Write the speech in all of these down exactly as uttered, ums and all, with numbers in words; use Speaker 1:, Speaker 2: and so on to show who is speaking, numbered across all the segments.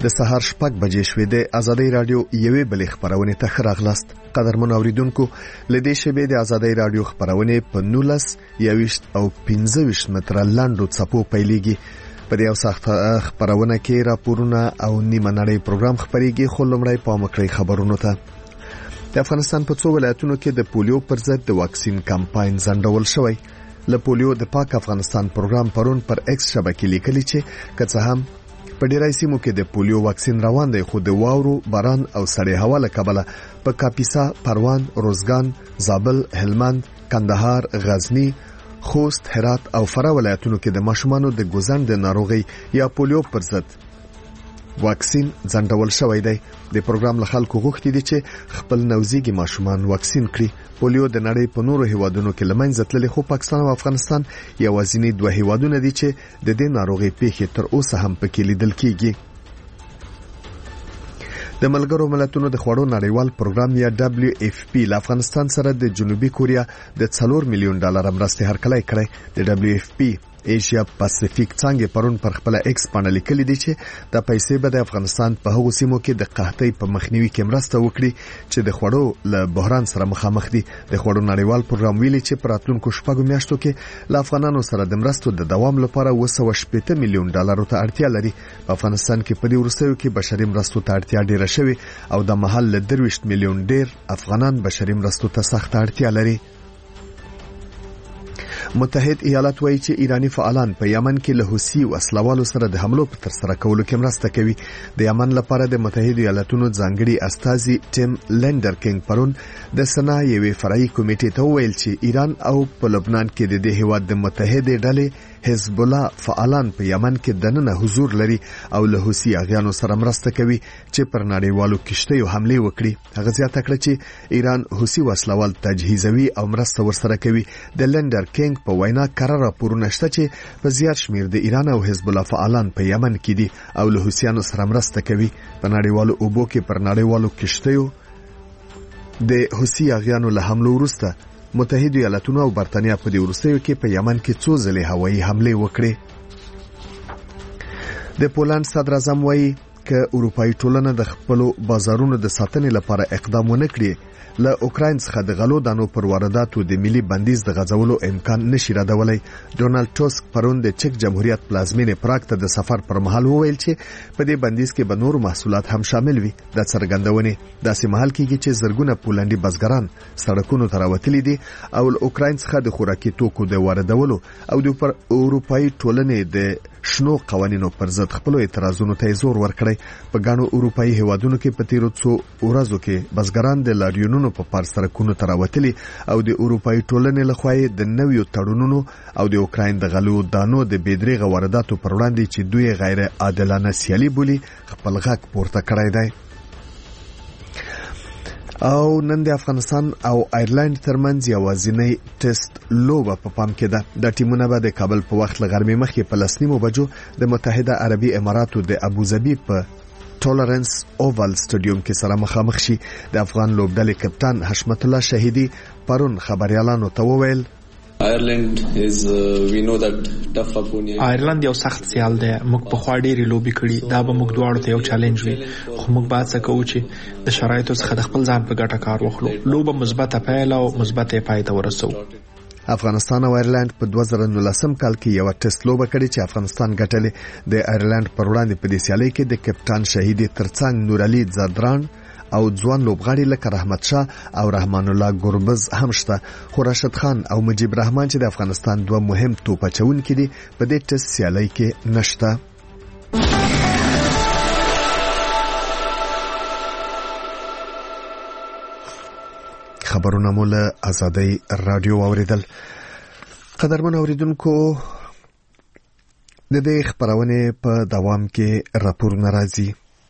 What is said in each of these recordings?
Speaker 1: د سهار شپږ بجې شوې د آزادۍ رادیو یوې بلې خبرونه ته راغلاست. قدرمن اوریدونکو، لدې شبې د آزادۍ رادیو خبرونه په نولس یويشت او پنځه ویشت متره لاندو څپو پیلېږي. په دې اوسخت خبرونه کې راپورونه او نیمه نړۍ پروګرام خبريږي. خو لمړی پام وکړئ خبرونو ته. د افغانستان په څو ولایتونو کې د پولیو پر ضد د واکسین کمپاین ځنډول شوی. له پولیو د پاک افغانستان پروګرام پرون پر ایکس شبکې لیکلي چې که څه هم په ډیری سیمو کې د پولیو واکسین روان دی، خو د واورو، باران او سړې هوا له کبله په کاپیسا، پروان، روزګان، زابل، هلمند، کندهار، غزنی، خوست، هرات او فراه ولایتونو کې د ماشومانو د ګوزن د ناروغي یا پولیو پر ضد واکسین ځنډول شوی دی. د پروګرام له خلکو غوښتي دي چې خپل نوزيږي ماشومان واکسین کړي. پولیو د نړۍ په نورو هیوادونو کې لمنځه تللی، خو پاکستان او افغانستان یوازینی دوه هیوادونه دي چې د دې ناروغي پیښې تر اوسه هم پکې لیدل کیږي. د ملګرو ملتونو د خوړو نړیوال پروګرام یا دبليو اف پی له افغانستان سره د جنوبي کوریا د څلور میلیون ډالر مرستې هرکلی کړې. د دبليو اف پی ایشیا پاسفیک څنګه پرون پر خپل ایکس باندې لیکلي دي چې د پیسې به د افغانستان په هغو سیمو کې د قحطۍ په مخنیوي کې مرسته وکړي چې د خوړو له بحران سره مخامخ دي. د خوړو نړیوال پروګرام ویلي چې پر راتلونکو شپږو میاشتو کې له افغانانو سره د مرستو د دوام لپاره اوه سوه شپږ میلیون ډالر ته اړتیا لري. په افغانستان کې په دې وروستیو کې بشري مرستو ته اړتیا ډیره شوې او د محل له درویشت میلیون ډیر افغانان بشري مرستو ته سخت اړتیا لري. متحد ایالات وایي چې ایرانی فعالان په یمن کې له حوثي وسلوالو سره د حملو په ترسره کولو کې مرسته کوي. د یمن لپاره د متحد ایالاتونو ځانګړي استازي ټیم لندر کینګ پرون د سنا یوې فرعي کمیټې ته ویل چې ایران او په لبنان کې د دې هیواد د متحد ډلې حزب الله فعالان په یمن کې دننه حضور لري او له حوثي اغیانو سره مرسته کوي چې پر نړیوالو کشتیو حمله وکړي. هغه زیاته کړه چې ایران حوثي وسلوال تجهیزوي او مرسته ورسره کوي. د لندر کینګ په وینا قرار راپورونه شته چې په زیات شمیر د ایران او حزب الله فعالان په یمن کې دي او له حوثیانو سره مرسته کوي. په نړیوالو اوبو کې پر نړیوالو کشتیو د حوثي اغیانو له حمله وروسته متحد ایالاتونو او برتانیا په دې وروستیو کې په یمن کې څو ځلې هوایي حمله وکړې. د پولند صدر اعظم وایي که اروپایي ټولنه د خپل بازارونو د ساتنې لپاره اقدام ونه کړي، له اوکراین څخه د غلو دانو پر وارداتو د ملي بندیز د غځولو امکان نشي ردولای. ډونالد ټاسک پرون د چک جمهوریت پلازمینې پراګ ته د سفر پر مهال وویل چې په دې بندیز کې به نور محصولات هم شامل وي. د څرګندونې داسې مهال کېږي چې زرګونه پولندي بزګران سړکونو ته راوتلي دي او له اوکراین څخه د خوراکي توکو د واردولو او د اروپایي ټولنې د شنو قوانینو پر ضد خپل اعتراضونو ته زور ورکړي. په ګڼو اروپایي هیوادونو کې په تیرو څو ورځو کې بزګران د لاریونونو په پار سرکونو ته راوتلي او د اروپایي ټولنې لخوا د نویو تړونونو او د اوکراین د غلو دانو د بېدریغه وارداتو پر وړاندې چې دوی غیر عادلانه سیالي بولي خپل غږ پورته کړی دی. او نن د افغانستان او ایرلند ترمنځ یوازینی ټیسټ لوبه په پام کې ده. د ټیمونه به د کابل په وخت لغرمې مخکې په لسنیمو بجو د متحده عربي اماراتو د ابوظبي په ټولرنس اووال سټډیوم کې سره مخامخ شي. د افغان لوبډلې کپټان حشمت الله شهیدی پرون خبريالانو ته وویل
Speaker 2: Ireland is uh, we know that tough opponent.
Speaker 3: Ireland یو سخت سیال دی. موږ په خوا ډېری لوبي کړي. دا به موږ دواړو ته یو چیلنج وي. خو موږ باید څه کوو چې د شرایطو څخه د خپل ځان په ګټه کار واخلو. لوبه مثبته پیل او مثبته پای ته ورسو.
Speaker 1: افغانستان او ایرلند په دوه زره نولسم کال کې یو ټیسټ لوبه کړې چې افغانستان ګټلې. د ایرلند پر وړاندې په دې سیالي کې د کپټان شهیدی ترڅنګ نور علي زادران او ځوان لوبغاړي لکه رحمت شاه او رحمان الله ګوربز هم شته. خو راشد خان او مجيب رحمان چې د افغانستان دوه مهم توپ اچونکي دي په دې ټیسټ سیالي کې نشته. خبرونه مو له آزادۍ رادیو اوریدل. قدرمن اوریدونکو، د دې خبرونه په دوام کې راپور ناراضي.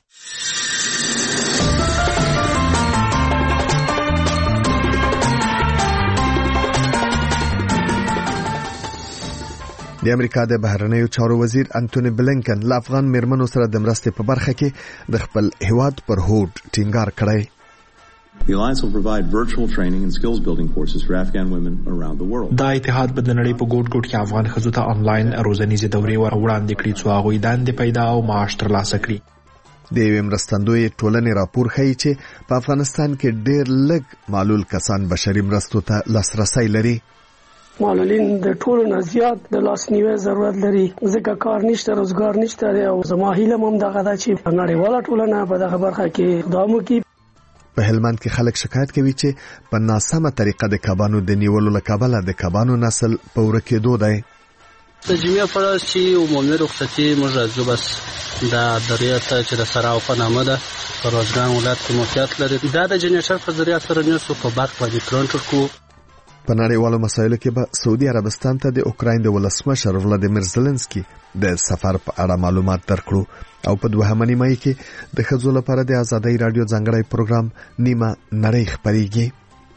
Speaker 1: د امریکا د بهرنیو چارو وزیر انټونی بلینکن له افغان میرمنو سره د مرستې په برخه کې د خپل هیواد پر هوډ ټینګار کړی.
Speaker 4: The alliance will provide virtual training and skills building courses for Afghan women around the world.
Speaker 3: دا اتحاد به د نړۍ په ګوټ ګوټ کې افغان ښځو ته آنلاین روزنیزې دورې وړاندې کړي څو هغوی دندې پیدا او معاش ترلاسه کړي.
Speaker 1: د یوې مرستندوی ټولنې راپور ښیي چې په افغانستان کې ډېر لږ معلول کسان بشري مرستو ته لاسرسی لري.
Speaker 5: معلولین د ټولو نه زیات د لاسنیوي ضرورت لري ځکه کار نشته، روزګار نشته او زما هیله هم دغه ده چې نړیواله ټولنه په دغه برخه کې اقدام وکړي.
Speaker 1: په هلمند کې خلک شکایت کوي چې په ناسمه طریقه د کبانو د نیولو له کبله د کبانو نسل په ورکېدو دی.
Speaker 6: د جمعې پر ورځ چې عمومي رخصتي موږ راځو، بس دا دریه ته چې د سراو په نامه ده په روزګان ولایت کې موقعیت لري. دا د جنریټر په ذریعه سره نیسو په برق باندې کنټرول کوو.
Speaker 1: په نړیوالو مسایلو کې به سعودي عربستان ته د اوکراین د ولسمشر ولادیمیر زلنسکي د سفر په اړه معلومات درکړو او په دوهمه نیمه کې د ښځو لپاره د آزادۍ رادیو ځانګړی پروګرام نیمه نړۍ خپرېږي.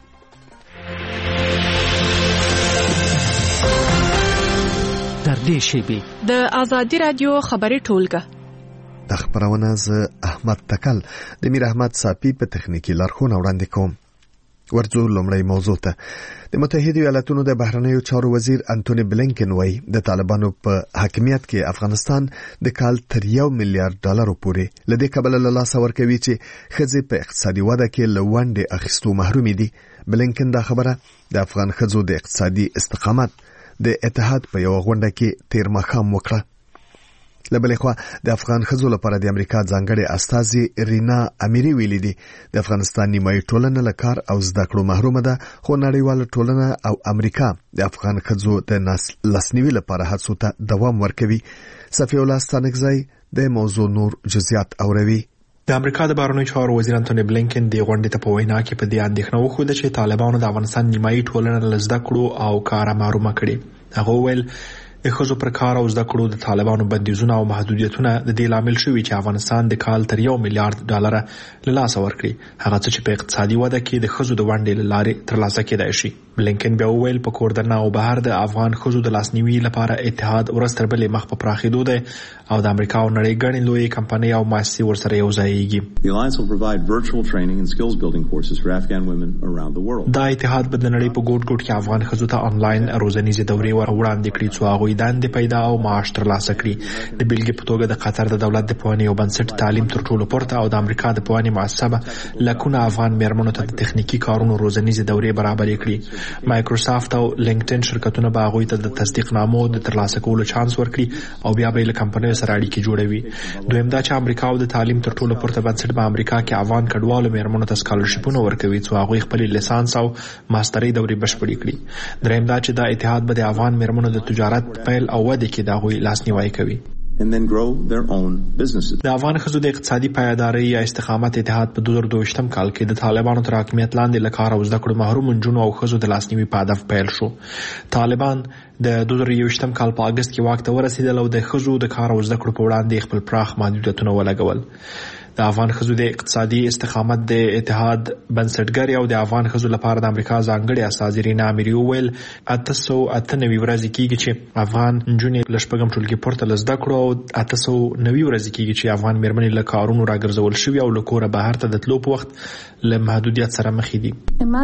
Speaker 7: تر دې شیبې
Speaker 8: د آزادۍ رادیو خبري ټولګه
Speaker 1: د خبرونه ز احمد تکل د میر احمد صافي په تخنیکی لارښوونه وړاندې کوم. ورځو لومړی موضوع ته. د متحده ایالاتونو د بهرنیو چارو وزیر انټونی بلینکن وایي د طالبانو په حاکمیت کې افغانستان د کال تر یو میلیارډ ډالر پورې لدې کبل له لاس ورکوي چې ښځې په اقتصادي وده کې لوندې اخیستو محروم دي. بلینکن دا خبره د افغان ښځو د اقتصادي استقامت د اتحاد په یو غونډه کې تیر ماښام وکړه. لبلې خوا د افغان ښځو لپاره د امریکا ځانګړې استازي رینا امیری ویلي دي د افغانستان نیمایي ټولنه له کار او زده کړو محرومه ده، خو نړیواله ټولنه او امریکا د افغان ښځو د لاسنیوي لپاره هڅو ته دوام ورکوي. صفی الله ستانکزی د موضوع نور جزئیات اوروي.
Speaker 3: د امریکا د بهرنیو چارو وزیر انټونی بلینکن د غونډې ته په وینا کې په دې اندېښنه وښوده چې طالبانو د افغانستان نیمایي ټولنه له زده کړو او کار محرومه کړي. هغه ویل د ښځو پر کار او زده کړو د طالبانو بندیزونه او محدودیتونه د دې لامل شوي چې افغانستان د کال تر یو میلیارډ ډالر له لاسه ورکړي، هغه څه چې په اقتصادي وده کې د ښځو د ونډې له لارې ترلاسه کېدای شي. بلینکن بیا وویل په کور دننه او بهر د افغان ښځو د لاسنیوي لپاره اتحاد ورځ تر بلې مخ په پراخېدو دی او د امریکا او نړۍ ګڼې لویې کمپنۍ او مؤسسې ورسره یو ځایېږي.
Speaker 4: The Alliance will provide virtual training and skills building courses for Afghan women around the world.
Speaker 3: دا اتحاد به د نړۍ په ګوټ ګوټ کې افغان ښځو ته انلاین روزنیزې دورې وړاندې کړي څو هغوی دندې پیدا او معاش ترلاسه کړي. د بیلګې په توګه د قطر د دولت د پوهنې یو بنسټ تعلیم تر ټولو پورته او د امریکا د پوهنې مؤسسه به لکونه افغان میرمنو ته د تخنیکي کارونو روزنیزې دورې برابرې کړي. مایکروسافټ او لینکډین شرکتونه به هغوی ته د تصدیق نامو د ترلاسه کولو چانس ورکړي او بیا به له کمپنیو سره اړیکې جوړوي. دویم دا چې امریکا او د تعلیم تر ټولو پورته بنسټ په امریکا کې افغان کډوالو میرمنو ته سکالرشیپونه ورکوي څو هغوی خپل لیسانس او ماسترۍ دورې بشپړې کړي. دریم دا چې دا اتحاد به د افغان میرمنو د تجارت پیل او ودې کې د هغوی لاسنیوی کوي.
Speaker 4: And then grow their own businesses.
Speaker 3: د افغان ښځو د اقتصادي پایدارۍ یا استقامت اتحاد په دوه زره دوه کال کې د طالبانو تر حاکمیت لاندې له کار او زده کړو محروم نجونو او ښځو د لاسنیوي په هدف پیل شو. طالبان د دوه زره یو کال په اگست کې واک ته ورسېدل او د ښځو د کار او زده کړو په وړاندې خپل پراخ محدودیتونه ولګول. د افغان ښځو د اقتصادي استقامت د اتحاد بنسټګر او د افغان ښځو لپاره د امریکا ځانګړي استازي رینا امیری وویل اته سوه اته نوي ورځې کېږي چې افغان نجونې له شپږم ټولګي پورته له زده کړو او اته سوه نوي ورځې کېږي چې افغان میرمنې له کارونو راګرځول شوي او له کوره بهر ته د تلو په وخت له محدودیت سره مخ دي.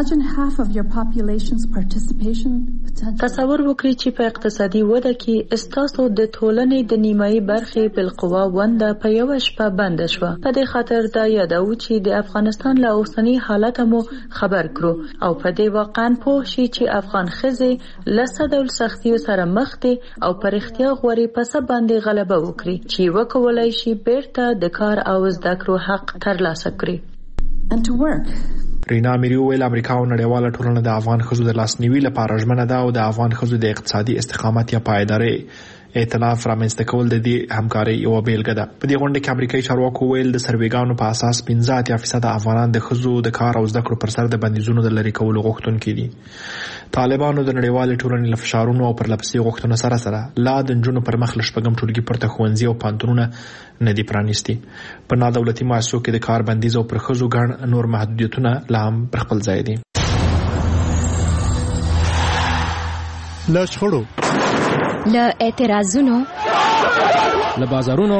Speaker 9: تصور وکړئ چې په اقتصادي وده کې ستاسو د ټولنې د نیمایي برخې بالقوا ونده په یوه شپه بنده شوه. په دې خاطر دا یادو چې د افغانستان له اوسني حالت مو خبر کړو او په دې واقعا پوه شي چې افغان ښځې له څه ډول سختیو سره مخ دي او په رښتیا غواړي په څه باندې غلبه وکړي چې وکولای شي بیرته د کار او زده کړو حق ترلاسه کړي.
Speaker 10: And to work.
Speaker 3: رینا امیری ویل امریکا او نړیواله ټولنه د افغان ښځو د لاسنیوي لپاره ژمنه ده او د افغان ښځو د اقتصادي استقامت یا پایدارۍ ائتلاف رامنځته کول د دې همکارۍ یوه بیلګه ده. په دې غونډه کې امریکایي چارواکو ویل د سروېګانو په اساس پنځه اتیا فیصده افغانان د ښځو د کار او زده کړو پر سر د بندیزونو د لرې کولو غوښتونکي دي. طالبانو د نړیوالې ټولنې له فشارونو او پرلپسې غوښتنو سره سره لا د نجونو پر مخ له شپږم ټولګي پورته ښوونځي او پوهنتونونه نه دي پرانیستي. په نادولتي مؤسسو کې د کار بندیز او پر ښځو ګڼ نور محدودیتونه لا هم پر خپل ځای دي.
Speaker 7: له شخړو،
Speaker 8: له اعتراضونو،
Speaker 7: له بازارونو،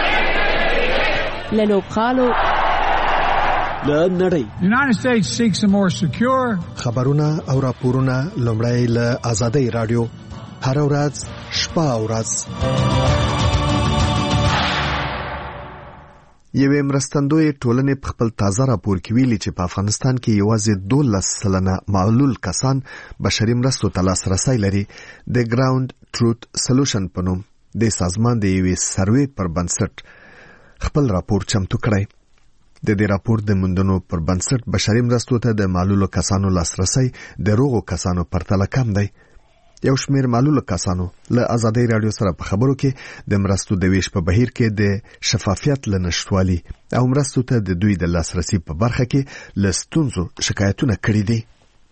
Speaker 8: له لوبغالو،
Speaker 7: له نړۍ.
Speaker 11: United States seeks a more secure.
Speaker 1: خبرونه او راپورونه لومړی له آزادۍ رادیو هر ورځ شپه او ورځ. یوې مرستندوی ټولنې په خپل تازه راپور کې ویلي چې په افغانستان کې یوازې دولس سلنه معلول کسان بشري مرستو ته لاسرسی لري. د ګراوند ټروت سولوشن په نوم د سازمان د یوې سروې پر بنسټ خپل راپور چمتو کړی. د دې راپور د موندنو پر بنسټ بشري مرستو ته د معلولو کسانو لاسرسی د روغو کسانو پرتله کم دی. یو شمېر معلولو کسانو له ازادۍ راډیو سره په خبرو کې د مرستو د ویش په بهیر کې د شفافیت له نشټوالي او مرستو ته د دوی د لاسرسي په برخه کې له ستونزو شکایتونه کړي دي.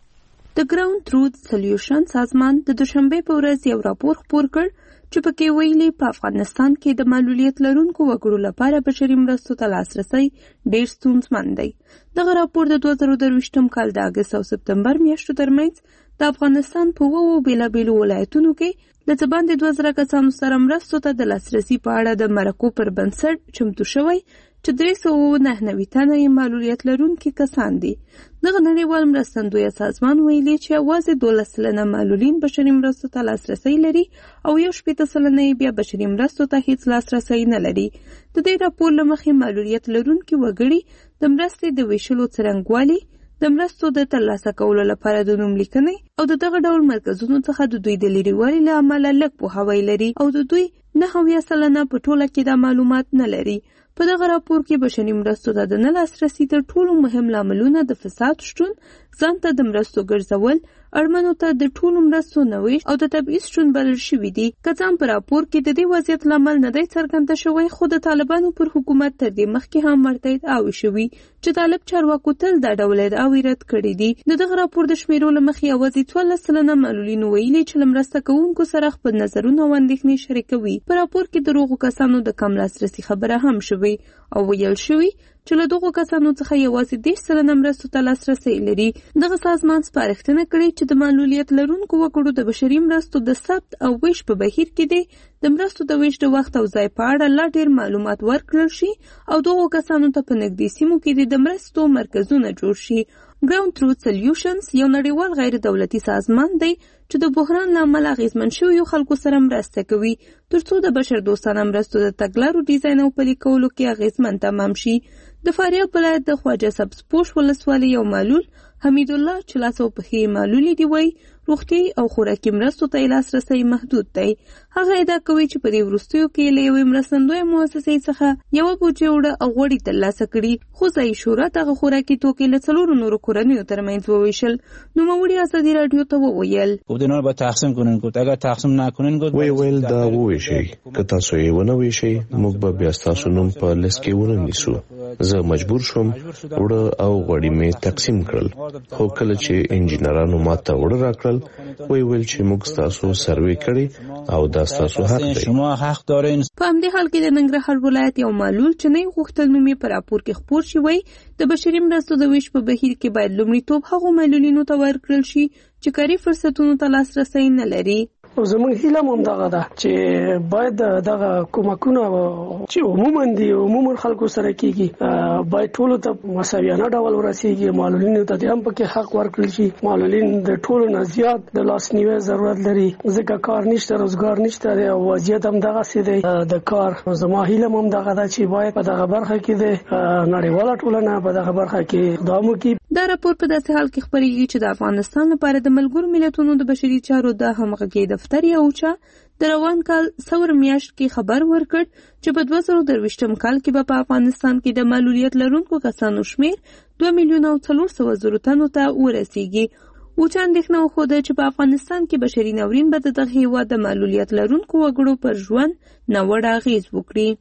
Speaker 10: د ګراوند ټروت سولوشن سازمان د دوشنبه په ورځ یو راپور خپور کړ چې پکې ویلي په افغانستان کې د معلولیت لرونکو وګړو لپاره بشري مرستو ته لاسرسی ډېر ستونزمن دی. دغه راپور د دوه زره درویشتم کال د اګست او سپتمبر میاشتو ترمنځ د افغانستان په اوو بیلابیلو ولایتونو کې د څه باندې دوه زره کسانو سره مرستو ته د لاسرسي په اړه د مرکو پر بنسټ چمتو شوی چې درې سوه نهه نوي تنه یې معلولیت لرونکي کسان دي. دغه نړیوال مرستندویه سازمان ویلي چې یوازې دولس سلنه معلولین بشري مرستو ته لاسرسی لري او یو شپېته سلنه یې بیا بشري مرستو ته هیڅ لاسرسی نه لري. د دې راپور له مخې معلولیت لرونکي وګړي د مرستې د ویشلو څرنګوالي، د مرستو د ترلاسه کولو لپاره د نوم لیکنې او د دغه ډول مرکزونو څخه د دوی د لرېوالي له امله لږ پوهاوی لري او د دوی نهه اویا سلنه په ټوله کې دا معلومات نه لري. په دغه راپور کې بشري مرستو ته د نه لاسرسي تر ټولو مهم لاملونه د فساد شتون، ځان ته د مرستو ګرځول، اړمنو ته د ټولو مرستو نه ویش او د تبعیض شتون بلل شوي دي. که څه هم په راپور کې د دې وضعیت لامل نه دی څرګنده شوی، خو د طالبانو پر حکومت تر دې مخکې هم ورته ادعاوې شوي چې طالب چارواکو تل دا ډول ادعاوې رد کړي دي. د دغه راپور د شمیرو له مخې یوازې څوارلس سلنه معلولینو ویلي چې له مرسته کوونکو سره خپل نظرونه او اندېښنې شریکوي. په راپور کې د روغو کسانو د کم لاسرسي خبره هم شوې او ویل شوي چې له دغو کسانو څخه یوازې دېرش سلنه مرستو ته لاسرسی لري. دغه سازمان سپارښتنه کړې چې د معلولیت لرونکو وګړو د بشري مرستو د ثبت او ویش په بهیر کې دی د مرستو د ویش د وخت او ځای په اړه لا ډېر معلومات ورکړل شي او دغو کسانو ته په نږدې سیمو کې د مرستو مرکزونه جوړ شي. ګراوند ټروت سولوشنز یو نړیوال غیر دولتي سازمان دی چې د بحران له امله اغېزمن شویو خلکو سره مرسته کوي ترڅو د بشر دوستانه مرستو د تګلارو ډیزاین او پلي کولو کې اغېزمن تمام شي. د فاریاب ولایت د خواجه سبزپوش ولسوالۍ یو معلول حمید الله چې لاس او پښې معلولې دي وایي روغتیایي او خوراکي مرستو ته یې لاسرسی محدود دی. هغه ادعا کوي چې په دې وروستیو کې له یوې مرستندویه مؤسسې څخه یوه بوجۍ اوړه او غوړي ترلاسه کړي، خو ځایي شورا دغه خوراکي توکي له څلورو نورو کورنیو ترمنځ وویشل. نوموړي ازادي راډیو ته وویل
Speaker 12: اینا رو با تقسیم کنین گفت اگر تقسیم نکنین گفت
Speaker 13: وی ویل دا وویشي که تاسو یې ونه ویشئ موږ به بیا ستاسو نوم په لیست کې ونه نیسو. زه مجبور شوم اوړه او غوړي مې تقسیم کړل، خو کله چې انجینرانو ماته اوړه راکړل وی ویل چې موږ ستاسو سروې کړی او دا ستاسو حق دی.
Speaker 12: شما حق دارین.
Speaker 10: په همدې حال کې د ننګرهار ولایت یو معلول چې نه غوښتل نوم یې په راپور کې خپور شي وایي د بشري مرستو د ویش په بهیر کې باید لومړیتوب هغو معلولینو ته ورکړل شي چې کاري فرصتونو ته لاسرسی نه لري.
Speaker 5: زموږ هیله هم دغه ده چې باید دغه کومکونه چې عموما دي عموما خلکو سره کیږي باید ټولو ته مساویانه ډول ورسیږي. معلولینو ته هم پکې حق ورکړل شي. معلولین د ټولو نه زیات د لاسنیوي ضرورت لري ځکه کار نشته، روزګار نشته او وضعیت هم دغه سي دی د کار. زما هیله هم دغه ده چې باید په دغه برخه کې د نړیواله ټولنه په دغه برخه کې اقدام وکړي.
Speaker 10: دا راپور په داسې حال کې خپرېږي چې د افغانستان لپاره د ملګرو ملتونو د بشري چارو د همغږۍ دفتر یا اوچا د روان کال څلور میاشت کې خبر ورکړ چې په دوه زره درویشتم کال کې به په افغانستان کې د معلولیت لرونکو کسانو شمېر دوه میلیونه او څلور سوه زرو تنو ته ورسیږي. اوچا اندېښنه وښوده چې په افغانستان کې بشري ناورین به د دغه هېواد د معلولیت لرونکو وګړو پر ژوند ناوړه اغېز وکړي.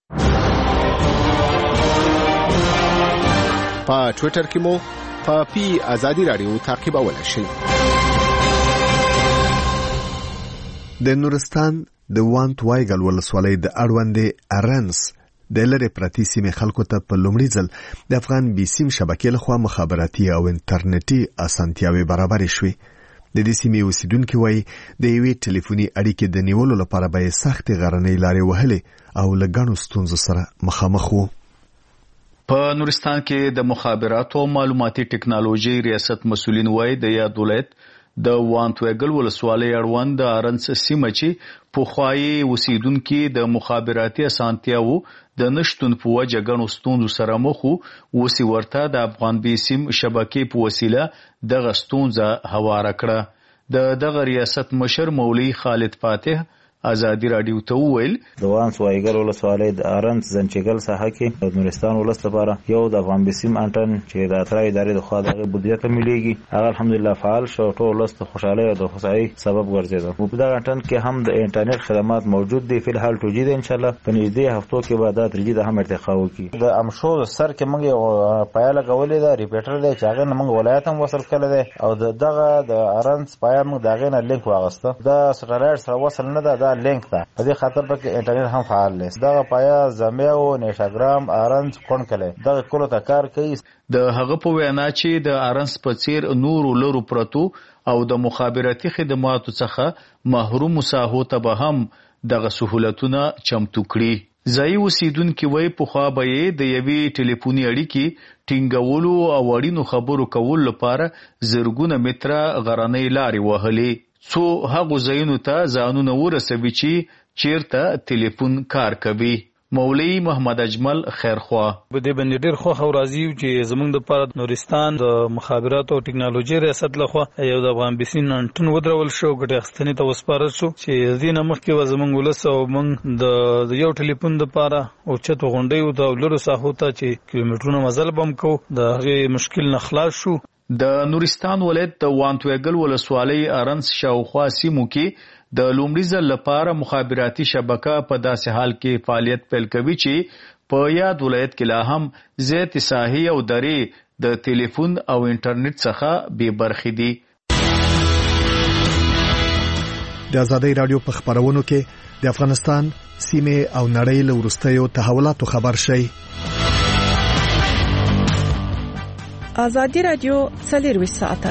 Speaker 14: په ټویټر کې مو په پی ازادي راډیو تعقیبولای شئ.
Speaker 1: د نورستان د وانت وایګل ولسوالۍ د اړوندې ارنس د لری پرتی سیمې خلکو ته په لومړي ځل د افغان بي سیم شبکې لخوا مخابراتي او انټرنیټي اسانتیاوې برابرې شوې. د دې سیمې اوسیدونکو وایي د یوې ټلیفوني اړیکې د نیولو لپاره به یې سختې غرنۍ لارې وهلې او له ګڼو ستونزو سره مخامخ وو.
Speaker 15: په نورستان کې د مخابراتو او معلوماتي ټکنالوژي ریاست مسؤلین وایي د یاد ولایت د وانت ویګل ولسوالۍ اړوند د ارنس سیمه چې پخوایي اوسیدونکو د مخابراتي اسانتیاو د نشټون په وجه غنو ستونزو سره مخ وو وسی ورته د افغان بیسیم شبکې په وسیله د غستونزه هواره کړه د دغه ریاست مشر مولوی خالد فاتح ازادي رادیو ته ویل
Speaker 12: د وانس وایګل ولسوالۍ د ارنت زنچګل ساحه کې د نورستان ولس لپاره یو د افغان بیسیم انټن چې د اترای ادارې د خوا دغه بودیجه مليږي هغه الحمدلله فعال شو ټول ولس ته خوشاله او د خوشحالي سبب ګرځیدل په دغه انټن کې هم د انټرنیټ خدمات موجود دي په حال توجید ان شاء الله په نږدې هفتو کې به دا ترجیح هم ارتقا وکړي د امشو سر کې موږ پایله غولې دا ریپیټر دی چې هغه موږ ولایت هم وصل کړل دی او دغه د ارنت پایا موږ دغه نه لینک واغسته دا سټلایټ سره وصل نه ده دا لینک ده په دې خاطر پکې انټرنیټ هم فعال دی دا پایا زمیا او انستګرام ارنس کون کله دا کولو ته کار کوي
Speaker 15: د هغه په وینا چې د ارنس په څیر نور لرو پرتو او د مخابراتي خدماتو څخه محروم ساحو ته به هم دغه سہولتونه چمتو کړي ځای اوسیدونکو وای په خوا به د یوي ټلیفوني اړیکې ټینګولو او اړینو خبرو کول لپاره زرګونه متره غرنۍ لارې وهلې څو هغه ځایونو ته ځانونه ورسوي چې چیرته ټلیفون کار کوي مولوی محمد اجمل خیرخوا
Speaker 16: په دې باندې ډېر خو راضي چې زمونږ د پاره نورستان د مخابرات او ټکنالوژي ریاست لخوا یو د افغان بیسین انټن ودرول شو ګټه اخستنې ته وسپارل شو چې دینه مخکې و زمونږ ولس او موږ د یو ټلیفون د پاره او چته غونډې او د لورو ساحو ته چې کیلومترونو مزل بم کو د هغه مشکل نه خلاص شو
Speaker 15: د نورستان ولایت د وانتوګل ولسوالۍ ارنس شاوخوا سیمو کې د لومړي ځل لپاره مخابراتي شبکه په داسې حال کې فعالیت پیل کوي چې په یاد ولایت کې لا هم زیات ساحې او درې د ټلیفون او انټرنیټ څخه بې برخې دي
Speaker 1: د ازادي رادیو په خبرونو کې د افغانستان سیمه او نړۍ له وروستیو تحولاتو خبر شي
Speaker 8: ازادي رادیو څلور ساعته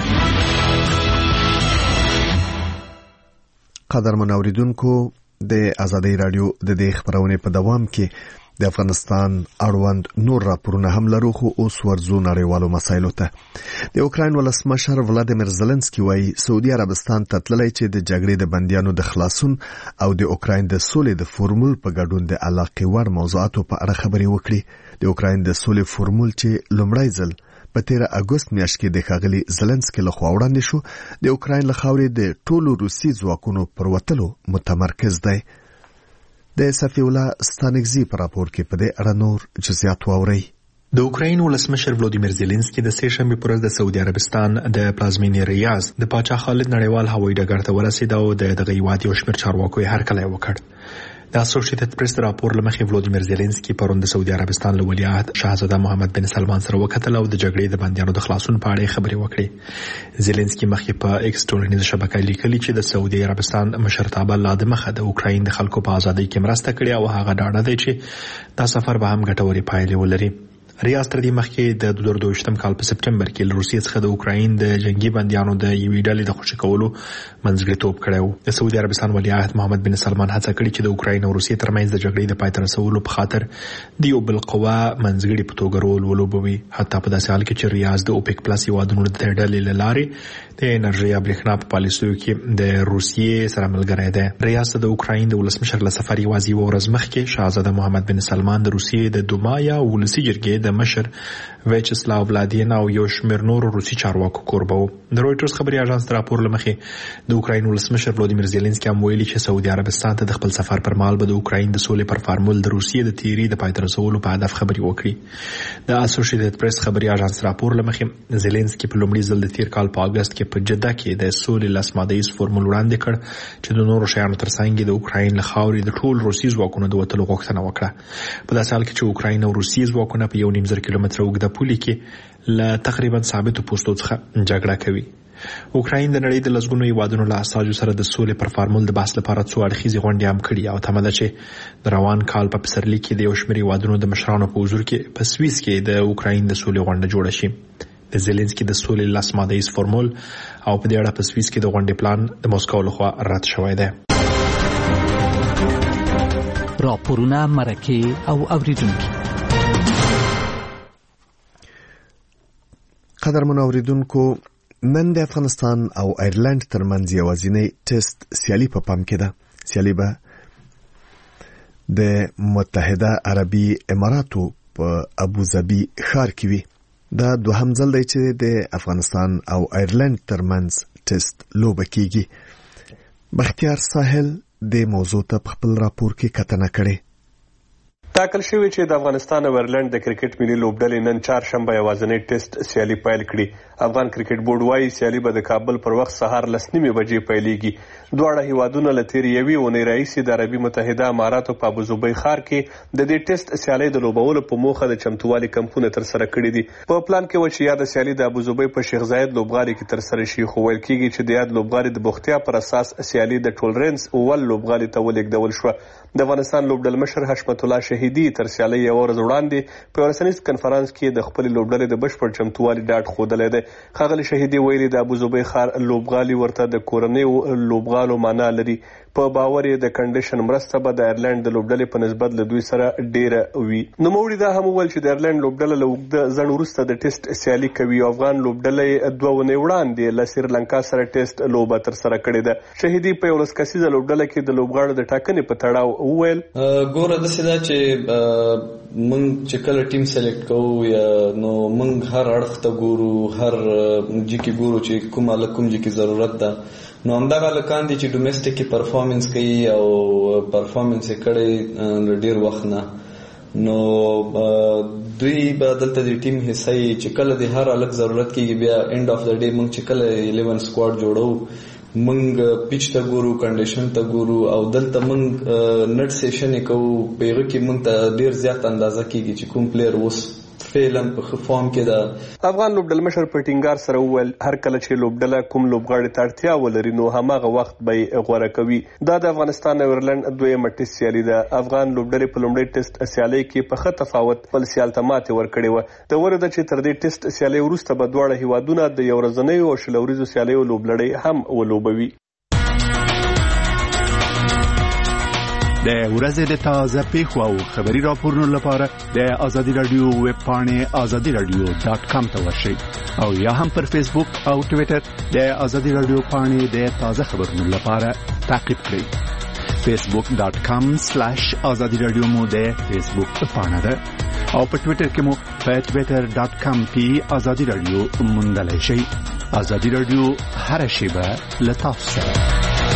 Speaker 1: قدرمن اوریدونکو د ازادي رادیو د دې خبرونه په دوام کې د افغانستان اړوند نور راپورونه هم لرو خو اوس ورزو نړیوالو مسایلو ته د اوکراین ولسمشر ولادیمیر زيلنسکي وايي سعودي عربستان ته تللی چې د جګړې د بنديانو د خلاصون او د اوکراین د سولې د فورمول په ګډون د علاقې ور موضوعاتو په اړه خبرې وکړي د اوکراین د سولې فورمول چې لومړی ځل په تیر اگست میاشت کې د ښاغلي زيلنسکي لخوا وړاندې شو د اوکراین له خاورې د ټولو روسي ځواکونو پر وتلو متمرکز دی د صفی الله ستانګزي پر راپور کې په دې اړه نور جزئیات واوري
Speaker 3: د اوکراین ولسمشر ولادیمیر زيلنسکي د سه شنبه پر ورځ د سعودي عربستان د پلازمینې ریاض د پاچا خالد نړیوال هوایي ډګر ته ورسید او د دغه هیواد یو شمېر چارواکو یې هرکلی وکړ د اسوسییټډ پریس راپور لمخې ولادیمیر زيلنسکي پرون د سعودي عربستان له ولیعهد شاهزاده محمد بن سلمان سره وکتل او د جګړې د بندیانو د خلاصون په اړه خبرې وکړې زيلنسکي مخکې په ایکس ټولنیزه شبکه لیکلي چې د سعودي عربستان مشرتابه لا د مخه د اوکراین د خلکو په ازادۍ کې مرسته کړې او هغه ډاډه دی چې دا سفر به هم ګټورې پایلې ولري ریاض تر دې مخکې د دوه زره دوه کال په سپټمبر کې له روسیې څخه د اوکراین د جنگي بندیانو د یوې ډلې د خوشی کولو منځګړیتوب کړی و د سعودي عربستان ولیعهد محمد بن سلمان هڅه کړې چې د اوکراین او روسیې ترمنځ د جګړې د پای ته رسولو په خاطر د یو بل قوا منځګړي په توګه رول ولوبوي حتی په داسې حال کې چې ریاض د اوپک پلس هیوادونو د ډلې له لارې د انرژي او برېښنا په پالیسیو کې د روسیې سره ملګری دی ریاض د اوکراین د ولسمشر له سفر یوازې یو ورځ مخکې شاهزاده محمد بن سلمان د روسیې د دوما یا ولسي جرګې د مشر ویچسلاو ولادین او یو شمېر نور روسي چارواکو کوربه وو د رويټرز خبري اژانس راپور لمخې د اوکراین ولسمشر ولادیمیر زيلنسکي هم ویلي چې سعودي عربستان ته د خپل سفر پر مهال به د اوکراین د سولې پر فارمول د روسیې د تیری د پای ته رسولو په هدف خبري وکړي د اسوسییټډ پریس خبري اژانس راپور لمخې زيلنسکي په لومړي ځل د تیر کال په اگست کې په جده کې د سولې لاسمادیز فورمول وړاندې کړ چې د نورو شیانو ترڅنګ د اوکراین له خاورې د ټول روسي ځواکونو د وټلو غوښتنه وکړه په داسې حال کې چې اوکراین او روسي ځواکونه په یو نیم زر کیلومتره اوږده پولې کې له تقریبا ثابتو پوسټو څخه جګړه کوي اوکراین د نړۍ د لسګونو هیوادونو له اساسو سره د سولې پر فارمول د بحث لپاره څو اړخیزې غونډې هم کړي او تمه ده چې د روان کال په پسرلي کې د یو شمېر هیوادونو د مشرانو په حضور کې په سویس کې د اوکراین د سولې غونډه جوړه شي د زيلنسکي د سولې لاسمادیز فورمول او په دې اړه په سویس کې د غونډې پلان د موسکو لخوا رد شوی دی
Speaker 7: راپورونه مرکه او اوریدونکو
Speaker 1: قدرمن اوریدونکو نن د افغانستان او ایرلند ترمنځ یوازینی ټیسټ سیالي په پام کې ده سیالي به د متحده عربي اماراتو په ابوظبي ښار کې وي. دا دوهم ځل دی چې د افغانستان او ایرلند ترمنځ ټیسټ لوبه کیږي. بختیار ساحل د موضوع ته په خپل راپور کې کتنه کړې.
Speaker 17: ټاکل شوی چې د افغانستان او ایرلند د کرکټ ملي لوبډلې نن چهارشنبه یوازینی ټیسټ سیالي پیل کړي. افغان کرکټ بورډ وايي سیالي به د کابل پر وخت سهار لس نیمې بجې پیلېږي. دواړه هیوادونه له تېرې یوې اونۍ راهیسې د عربي متحده اماراتو په ابوظبي ښار کې د دې ټیسټ سیالۍ د لوبولو په موخه د چمتووالي کمپونه ترسره کړي دي. په پلان کې و چې یاده سیالي د ابوظبي په شیخ زاید لوبغالي کې ترسره شي، خو ویل کېږي چې د یاد لوبغالي د بوختیا پر اساس سیالي د ټولرنس اول لوبغالي ته ولېږدول شوه. د افغانستان لوبډل مشر حشمت الله شهیدي تر سیالۍ یو ورځ وړاندې په رسنیز کنفرانس کې د خپل لوبډلې د بشپړ چمتووالي ډاډ ښودلی دی. ښاغلي شهیدي ویلي د ابوظبي ښار لوبغالي ورته د کورنیو لوبغالو معنا لري. په باور یې د کنډیشن مرسته به د ایرلند د لوبډلې په نسبت له دوی سره ډیره وي. نوموړي دا هم وویل چې د ایرلند لوبډله له اوږده ځنډ وروسته د ټیسټ سیالي کوي. افغان لوبډله دوه اونۍ وړاندې له سریلانکا سره ټیسټ لوبه ترسره کړې ده. شهیدي په یولس کسیزه لوبډله کې د لوبغاړو د ټاکنې په تړاو وویل
Speaker 2: ګوره داسې ده چې موږ چې کله ټیم سلیکټ کوو یا نو موږ هر اړخ ته ګورو، هر جي کې ګورو چې کوم هلک کوم جي کې ضرورت ده. نو همدغه هلکان دي چې ډومېسټک کې پرفارمنس کوي او پرفارمنس یې کړی ډېر وخت نه، نو دوی به دلته د ټیم حصه یي چې کله د هر هلک ضرورت کېږي. بیا اینډ اف د ډے موږ چې کله الیون سکواډ جوړو موږ پیچ ته ګورو، کنډیشن ته ګورو او دلته موږ نټ سیشن یې کوو. په هغه کې موږ ته ډېر زیات اندازه کېږي چې کوم پلیر اوس فعلا په ښه فارم کې ده.
Speaker 17: افغان لوبډل مشر په ټینګار سره وویل هر کله چې لوبډله کوم لوبغاړي ته اړتیا ولري نو هماغه وخت به یې غوره کوي. دا د افغانستان او ایرلند دویمه ټیسټ سیالي ده. افغان لوبډلې په لومړۍ ټیسټ سیالۍ کې په ښه تفاوت خپل سیال ته ماتې ورکړې وه. د وره ده چې تر دې ټیسټ سیالۍ وروسته به دواړه هیوادونه د یو ورځنیو او شل ورځو سیالیو لوبلړۍ هم ولوبوي.
Speaker 18: د ورځې د تازه پیښو او خبري راپورونو لپاره د آزادي رادیو ویب پاڼې آزادي رادیو ډاټ کام ته ورشئ او یا هم پر فیسبوک او ټویټر د آزادي رادیو پاڼې د تازه خبرونو لپاره تعقیب کړئ. فیسبوک ډاټ کام سلاش آزادي رادیو مو د فیسبوک پاڼه ده او په ټویټر کې مو په ټویټر ډاټ کام کې آزادي رادیو موندلی شئ. آزادي رادیو هر شیبه له تاسو سره.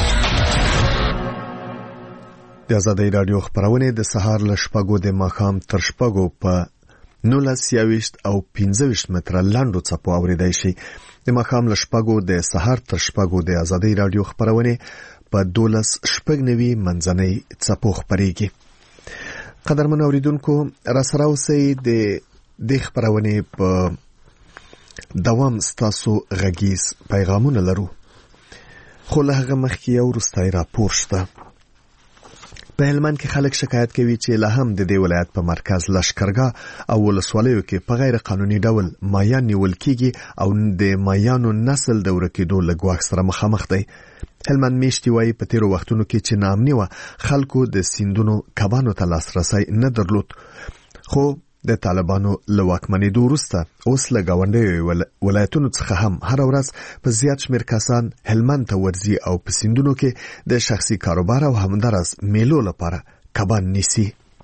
Speaker 1: د آزادۍ رادیو خبرونه د سهار له شپږو د ماښام تر شپږو په نولس یاویشت او پنځه ویشت متره لاندو څپو اوریدای شي. د ماښام له شپږو د سهار تر شپږو د آزادۍ رادیو خبرونه په دولس شپږ نوي منځنۍ څپو خبريږي. قدرمن اوریدونکو را سره اوسئ. د دې خبرونه په دوام ستاسو غږیز پیغامونه لرو، خو له هغه مخکې یو وروستی راپور شته. په هلمند کې خلک شکایت کوي چې لا هم د دې ولایت په مرکز لشکرګاه او ولسوالیو کې په غیر قانوني ډول مایان نیول کیږي او د مایانو نسل د ورکېدو له ګواښ سره مخامخ دی. هلمند میشتي وایي په تیرو وختونو کې چې ناامني وه خلکو د سیندونو کبانو ته لاسرسی نه درلود، خو د طالبانو له واکمنېدو وروسته اوس له ګاونډیو ولایتونو څخه هم هر ورځ په زیات شمېر کسان هلمند ته ورځي او په سیندونو کې د شخصي کاروبار او همدارس میلو لپاره کبان نیسي.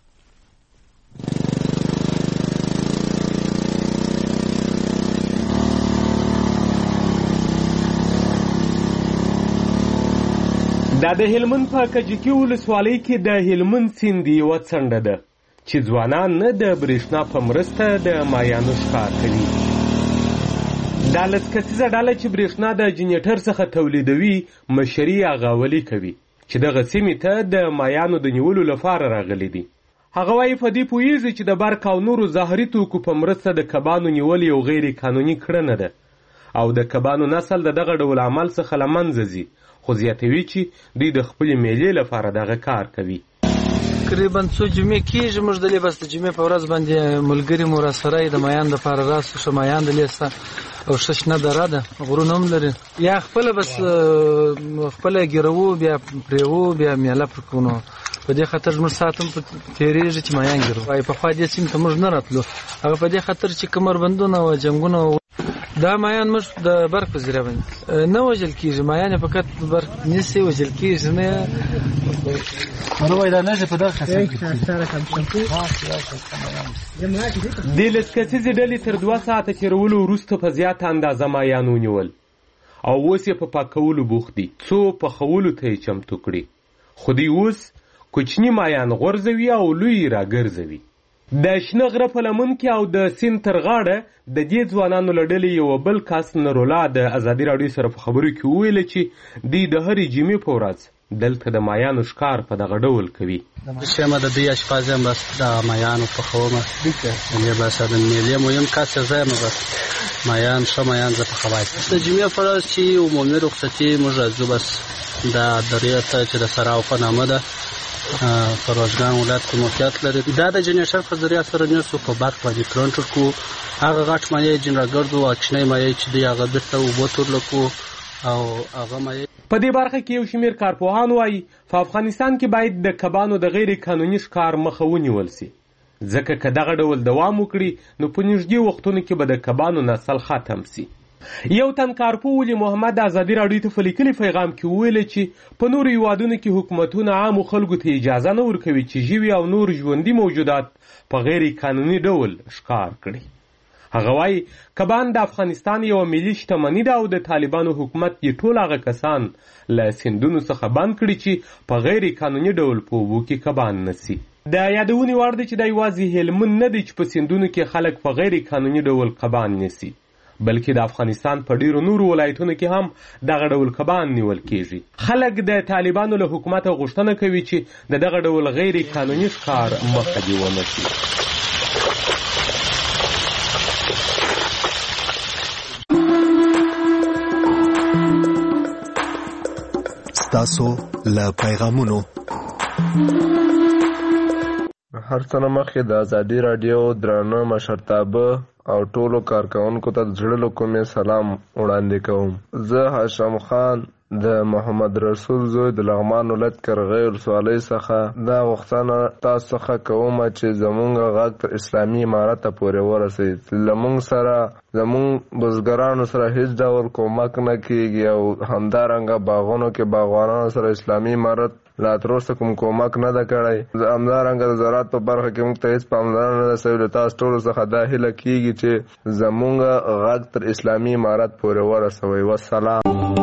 Speaker 19: دا د هلمند په کجکي ولسوالۍ کې د هلمند سیند یوه څنډه ده چې ځوانان نه د برېښنا په مرسته د مایانو ښکار کوي. دا لس کسیزه ډله چې برېښنا د جنریټر څخه تولیدوي مشري اغاولي کوي چې دغه سیمې ته د مایانو د نیولو لپاره راغلي دي. هغه وایي په دې پوهېږي چې د برق او نورو زهري توکو په مرسته د کبانو نیول یو غیر قانوني کړنه ده او د کبانو نسل د دغه ډول عمل څخه له منځه ځي، خو زیاتوي چې دوی د خپلې میلې لپاره دغه کار کوي.
Speaker 6: تقریبا څو جمعې کېږي موږ دلې بس د جمعې په ورځ باندې ملګري مو راسره د مایان دپاره راسو ښه مایان دلې سته او ښه شنه دره ده، غرونه هم لري. یا خپله بس خپله ګیروو بیا پرېوو بیا میله پر کوو. نو په دې خاطر زموږ ساعت هم تېرېږي چې مایان ګیرو. وایي پخوا دې سیمې ته موږ نه راتلو، هغه په دې خاطر چې کمربندونه او جنګونه
Speaker 20: دا مایان موږ د برق په ذریعه باندې نه وژل کېږي، مایان فقط برق نیسي وژل کېږي نه نو وای دا نه په دغه خاصه
Speaker 19: د لسکسیزې ډلې تر دوه ساعته تېرولو وروسته په زیاته اندازه مایان ونیول او اوس یې په پاکولو بوخت دي څو پخولو ته یې چمتو کړي، خو دوی اوس کوچني مایان غورځوي او لوی یې راګرځوي. د شنه غره په لمن کې او د سیند تر غاړه د دې ځوانانو له ډلې یوه بل کس نرولا د ازادي راډیو سره په خبرو کې وویله چې دوی د هرې جمعې په ورځ دلته د مایانو ښکار په دغه ډول کوي.
Speaker 6: شمه د دوی اشپاز یم، بس د مایانو پخومه یعنې بس د میلې مهم کس زه یم، بس مایان ښه مایان زه پخوای. د جمعې په ورځ چې عمومي رخصتي موږ راځو، بس دا درې ته چې د سراو په نامه ده په روزګان ولایت کې موقعیت لري. دا د جنریټر په ذریعه سره نیسو په برق باندې کنټرول کوو. هغه غټ مایع جنراګردو او کوچنی مایع چې دی هغه بیرته اوبو تورلکو او هغه مایع.
Speaker 19: په دې برخه کې یو شمېر کارپوهان وایي په افغانستان کې باید د کبانو د غیر قانوني ښکار مخه ونیول سي، ځکه که دغه ډول دوام وکړي نو په نږدې وختونو کې به د کبانو نسل ختم سي. یو تن کارپوه ولی محمد ازادي راډیو ته په لیکلي پیغام کې وویل چې په نورو هیوادونو کې حکومتونه عامو خلکو ته اجازه نه ورکوي چې ژوي او نور ژوندي موجودات په غیر قانوني ډول ښکار کړي. هغه وایي کبان د افغانستان یوه ملي شتمني ده او د طالبانو حکومت یې ټول هغه کسان له سیندونو څخه بند کړي چې په غیر قانوني ډول په اوبو کې کبان نسي. د یادونې وړ دی چې دا یوازې هلمند نه دی چې په سیندونو کې خلک په غیر قانوني ډول کبان نیسي، بلکې د افغانستان په ډیرو نورو ولایتونو کې هم دغه ډول کبان نیول کیږي. خلک د طالبانو له حکومت غوښتنه کوي چې د دغه ډول غیر قانوني ښکار مخه دې ونیسي.
Speaker 1: ستاسو له پیغامونو
Speaker 21: هر څه نه مخکې د ازادي راډیو درانه مشرتابه او ټولو کارکونکو ته د زړه له کومې سلام وړاندې کوم. زه هاشم خان د محمد رسول زوی د لغمان ولایت کرغی ولسوالۍ څخه دا غوښتنه تاسو څخه کوم چې زموږ غږ تر اسلامي امارت پورې ورسوي. زموږ سره زموږ بزګرانو سره هیڅ ډول کومک نه کیږي او همدارنګه باغونو کې باغوانانو سره اسلامي امارت لا تر اوسه کوم کومک نه ده کړی. همدارنګه د زراعت په برخه کې موږ ته هیڅ پاملرنه نه ده شوې. تاسو ټولو څخه دا هیله کیږي چې زموږ غږ تر اسلامي امارت پورې ورسوي. والسلام.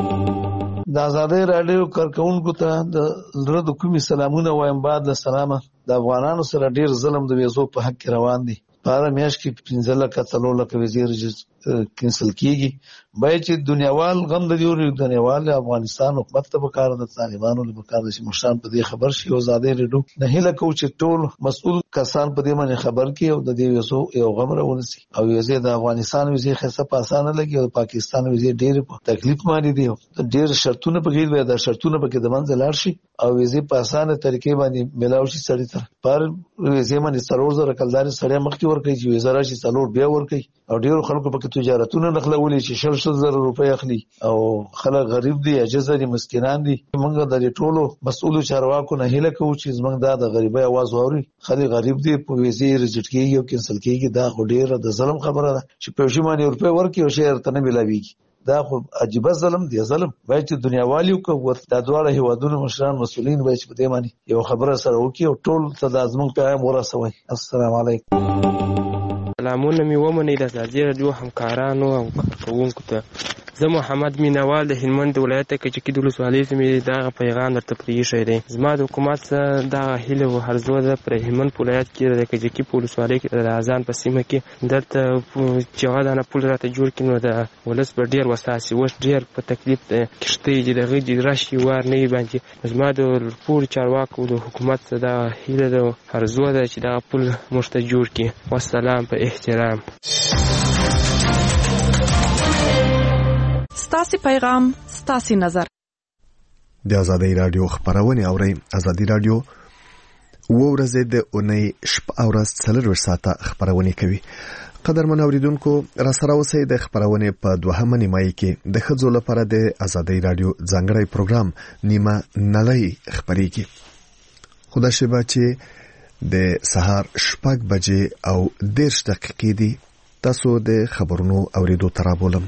Speaker 22: د ازادۍ راډیو کارکونکو ته د زړه د کومې سلامونه وایم. بعد له سلامه د افغانانو سره ډیر ظلم د ویزو په حق کې روان دی. په هره میاشت کې پنځه لکه څلور لکه ویزې کینسل کیږي. باید چې دنیاوال غم د دیوري دنیاوال افغانستان حکومت ته پکار د طالبانو له پکار د مشران په دې خبر شي او ازادۍ راډیو نه هیله کوي چې ټول مسؤل کسان په دې باندې خبر کړي او د دې ویزو یو غم راونسي او ویزې د افغانستان ویزې خاصه په اسانه لګي او پاکستان ویزې ډېر په تکلیف باندې دي. ډېر شرطونه پکې وي، دا شرطونه پکې د منځ لاړ شي او ویزې په اسانه طریقې باندې ملاوي شي. سړی تر پر ویزې باندې څلور زره کلداري سړی مخکې ورکړي چې ویزه راشي څلور بیا ورکړي او ډېر خلکو پکې تجارتونه نخلولي چې شل شل زره روپۍ اخلي او خلک غریب دي، عاجز دي، مسکینان دي. موږ د دې ټولو مسؤلو چارواکو نه هیله کوو چې زموږ دا د غریبۍ आवाज واوري. خلک غریب دي، په ویزې ریجیکټ کیږي او کینسل کیږي. دا خو ډېره د ظلم خبره ده چې په شی باندې روپۍ ورکړي او شی ورته نه ملاويږي. دا خو عجیب ظلم دی. ظلم باید چې دنیاوالي وکړي. دا دواړه هیوادونو مشران مسؤلین باید چې په دې باندې یو خبره سره وکړي او ټول ته د زموږ پیغام ورسوي. السلام علیکم.
Speaker 23: سلامونه مې ومنئ د ازادي راډیو همکارانو او کارکوونکو ته. زه محمد مینوال د هلمند ولایت کجکي د ولسوالۍ څخه دغه پیغام درته پرېښی دی. زما د حکومت څخه دغه هیله او هرزو ده پر هلمند ولایت کې د کجکي په ولسوالۍ کې د اذان په سیمه کې دلته چې هغه دانه پل راته جوړ کړي نو د ولس به ډېر وساسي اوس ډېر په تکلیف دی. کښتۍ چې دغه دې راشي وار نه باندې زما د ټولو چارواکو د حکومت څخه دغه هیله ده هرزو ده چې دغه پل موږ ته جوړ کړي. والسلام په احترام.
Speaker 8: ستاسي پیغام ستاسي نظر.
Speaker 1: د ازادۍ راډیو خبرونه اورئ. ازادۍ راډیو و ورځې د اونۍ شپه او ورځ څلور ساعته خبرونه کوي. قدرمن اوریدونکو را سره اوسئ. د خبرونه په دوهمه نیمایي کې د ښځو لپاره د ازادۍ راډیو ځانګړی پروګرام نیمه نړۍ خبرېږي. خدا شبا چې د سهار شپږ بجې او دېرش دقیقې دي تاسو د خبرونو اوریدو ترابولم.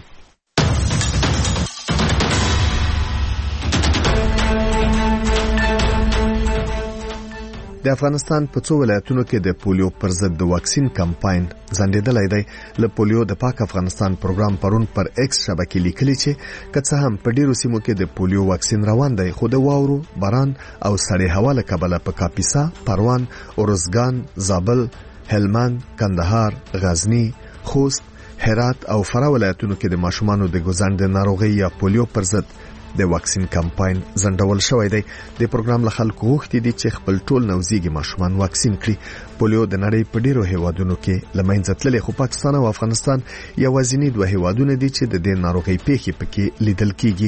Speaker 1: د افغانستان په څو ولایتونو کې د پولیو پر ضد د واکسین کمپاین ځنډېدلی دی. له پولیو د پاک افغانستان پروګرام پرون پر ایکس شبکې لیکلي چې که څه هم په ډیرو سیمو کې د پولیو واکسین روان دی، خو د واورو، باران او سړې هوا له کبله په کاپیسا، پروان، ارزګان، زابل، هلمند، کندهار، غزنی، خوست، هرات او فراه ولایتونو کې د ماشومانو د ګوزند ناروغي یا پولیو پر ضد د واکسین کمپاین ځنډول شوی دی. د پروګرام له خلکو غوښتي دي چې خپل ټول نوزيږي ماشومان واکسین کړي. پولیو د نړۍ په ډیرو هیوادونو کې لمنځه تللی، خو پاکستان او افغانستان یوازینی دوه هیوادونه دي چې د دې ناروغي پیښې پکې لیدل کیږي.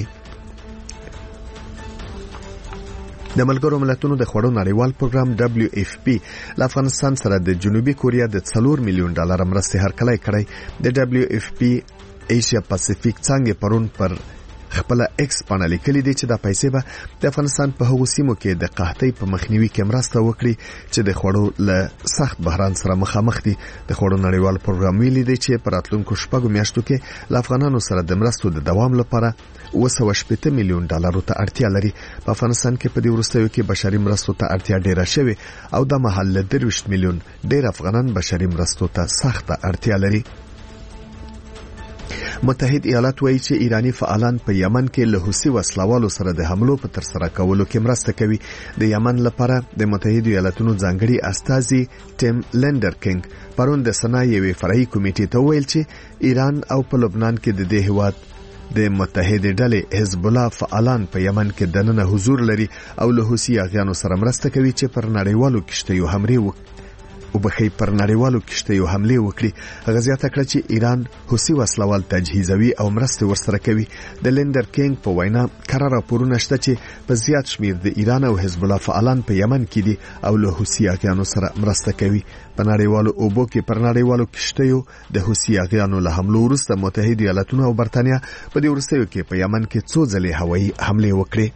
Speaker 1: د ملګرو ملتونو د خوړو نړیوال پروګرام دبليو اف پی له افغانستان سره د جنوبي کوریا د څلور میلیون ډالر مرستې هرکلی کړی. د دبليو اف پی ایشیا پاسفیک څنګه پرون پر خپل ایکس باندې لیکلي دي چې د پیسې به د افغانستان په هغو سیمو کې د قحطۍ په مخنیوي کې مرسته وکړي چې د خوړو له سخت بحران سره مخامخ دي. د خوړو نړیوال پروګرام ویلي دی چې په راتلونکو شپږو میاشتو کې له افغانانو سره د مرستو د دوام لپاره اوه سوه شپېته میلیون ډالرو ته اړتیا لري. په افغانستان کې په دې وروستیو کې بشري مرستو ته اړتیا ډیره شوې او د محل له درویشت میلیون ډیر افغانان بشري مرستو ته سخته اړتیا لري. متحد ایالات وایي چې ایرانی فعالان په یمن کې له حوثي وسلوالو سره د حملو په ترسره کولو کې مرسته کوي. د یمن لپاره د متحد ایالاتونو ځانګړي استازي ټیم لندرکینګ پرون د سنا یوې فرعي کمیټې ته ویل چې ایران او په لبنان کې د دې هیواد د متحد ډلې حزب الله فعالان په یمن کې دننه حضور لري او له حوثي اغیانو سره مرسته کوي چې پر نړیوالو کشتیو حمله وکړي او بخې پر نړیوالو کشتیو حمله وکړي. هغه زیاته کړه چې ایران حوثي وسلوال تجهیزوي او مرسته ورسره کوي. د لندر کینګ په وینا قرار راپورونه شته چې په زیات شمیر د ایران او حزب الله فعالان په یمن کې دي او له حوثي اغیانو سره مرسته کوي. په نړیوالو اوبو کې پر نړیوالو کشتیو د حوثي اغیانو له حملو وروسته متحد ایالاتونه او برتانیا په دې وروستیو کې په یمن کې څو ځلې هوایي حمله وکړې.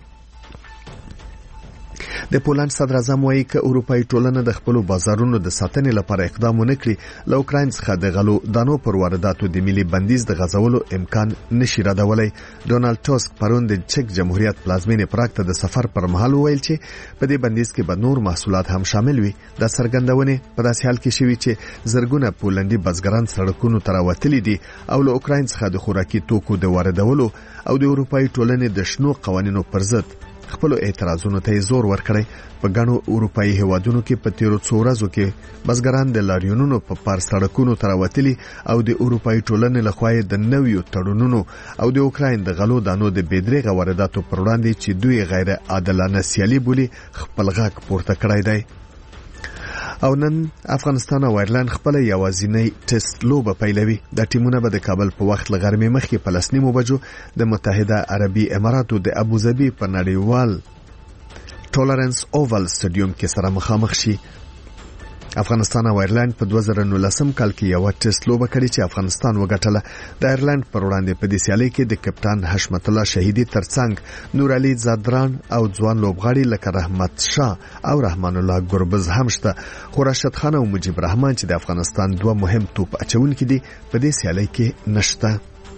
Speaker 1: د پولند صدر اعظم وایي چې اروپאי ټولنه د خپل بازارونو د ساتنې لپاره اقدام ونکړي، له اوکراین څخه د غلو دانو پر وارداتو د ملي بندیز د غځولو امکان نشي ردولای. ډونالد ټاسک پرون د چک جمهوریت پلازمینې پراګ ته د سفر پر مهال ویل چې په دې بندیز کې به نور محصولات هم شامل وي. د سرګندونې په داسې حال کې شوي چې زرګونه پولندي بزګران سړکونو ته راوتلي دي او له اوکراین څخه د خوراکي توکو د واردولو او د اروپאי ټولنې د شنو قوانینو پر ضد خپل اعتراضونو ته زور ورکړی. په ګڼو اروپאי هیوادونو کې په تیرو څو ورځو کې بزګران د لاریونونو په پار سړکونو ته راوتلي او د اروپאי ټولنې لخوا د نویو تړونونو او د اوکراین د غلو دانو د بېدریغه وارداتو پر وړاندې چې دوی غیر عادلانه سیالي بولي خپل غږ پورته کړی دی. او نن افغانستان او ایرلند خپل یوازینی ټیسټ لوبه پیلوي. د ټیمونه به د کابل په وخت لغرمې مخکې په لس نیمو بجو د متحده عربي اماراتو د ابوظبي په نړیوال ټولرنس اوول سټډیوم کې سره مخامخ شي. افغانستان او ایرلند په دوه زره نولسم کال کې یو ټیسټ لوبه کړې چې افغانستان وګټله. د ایرلند پر وړاندې په دې سیالي کې د کپټان حشمت الله شهیدی ترڅنګ نور علي زادران او ځوان لوبغاړي لکه رحمت شاه او رحمان الله ګربز هم شته. خو راشد خان او مجيب رحمان چې د افغانستان دوه مهم توپ اچونکي دي په دې سیالي کې نشته.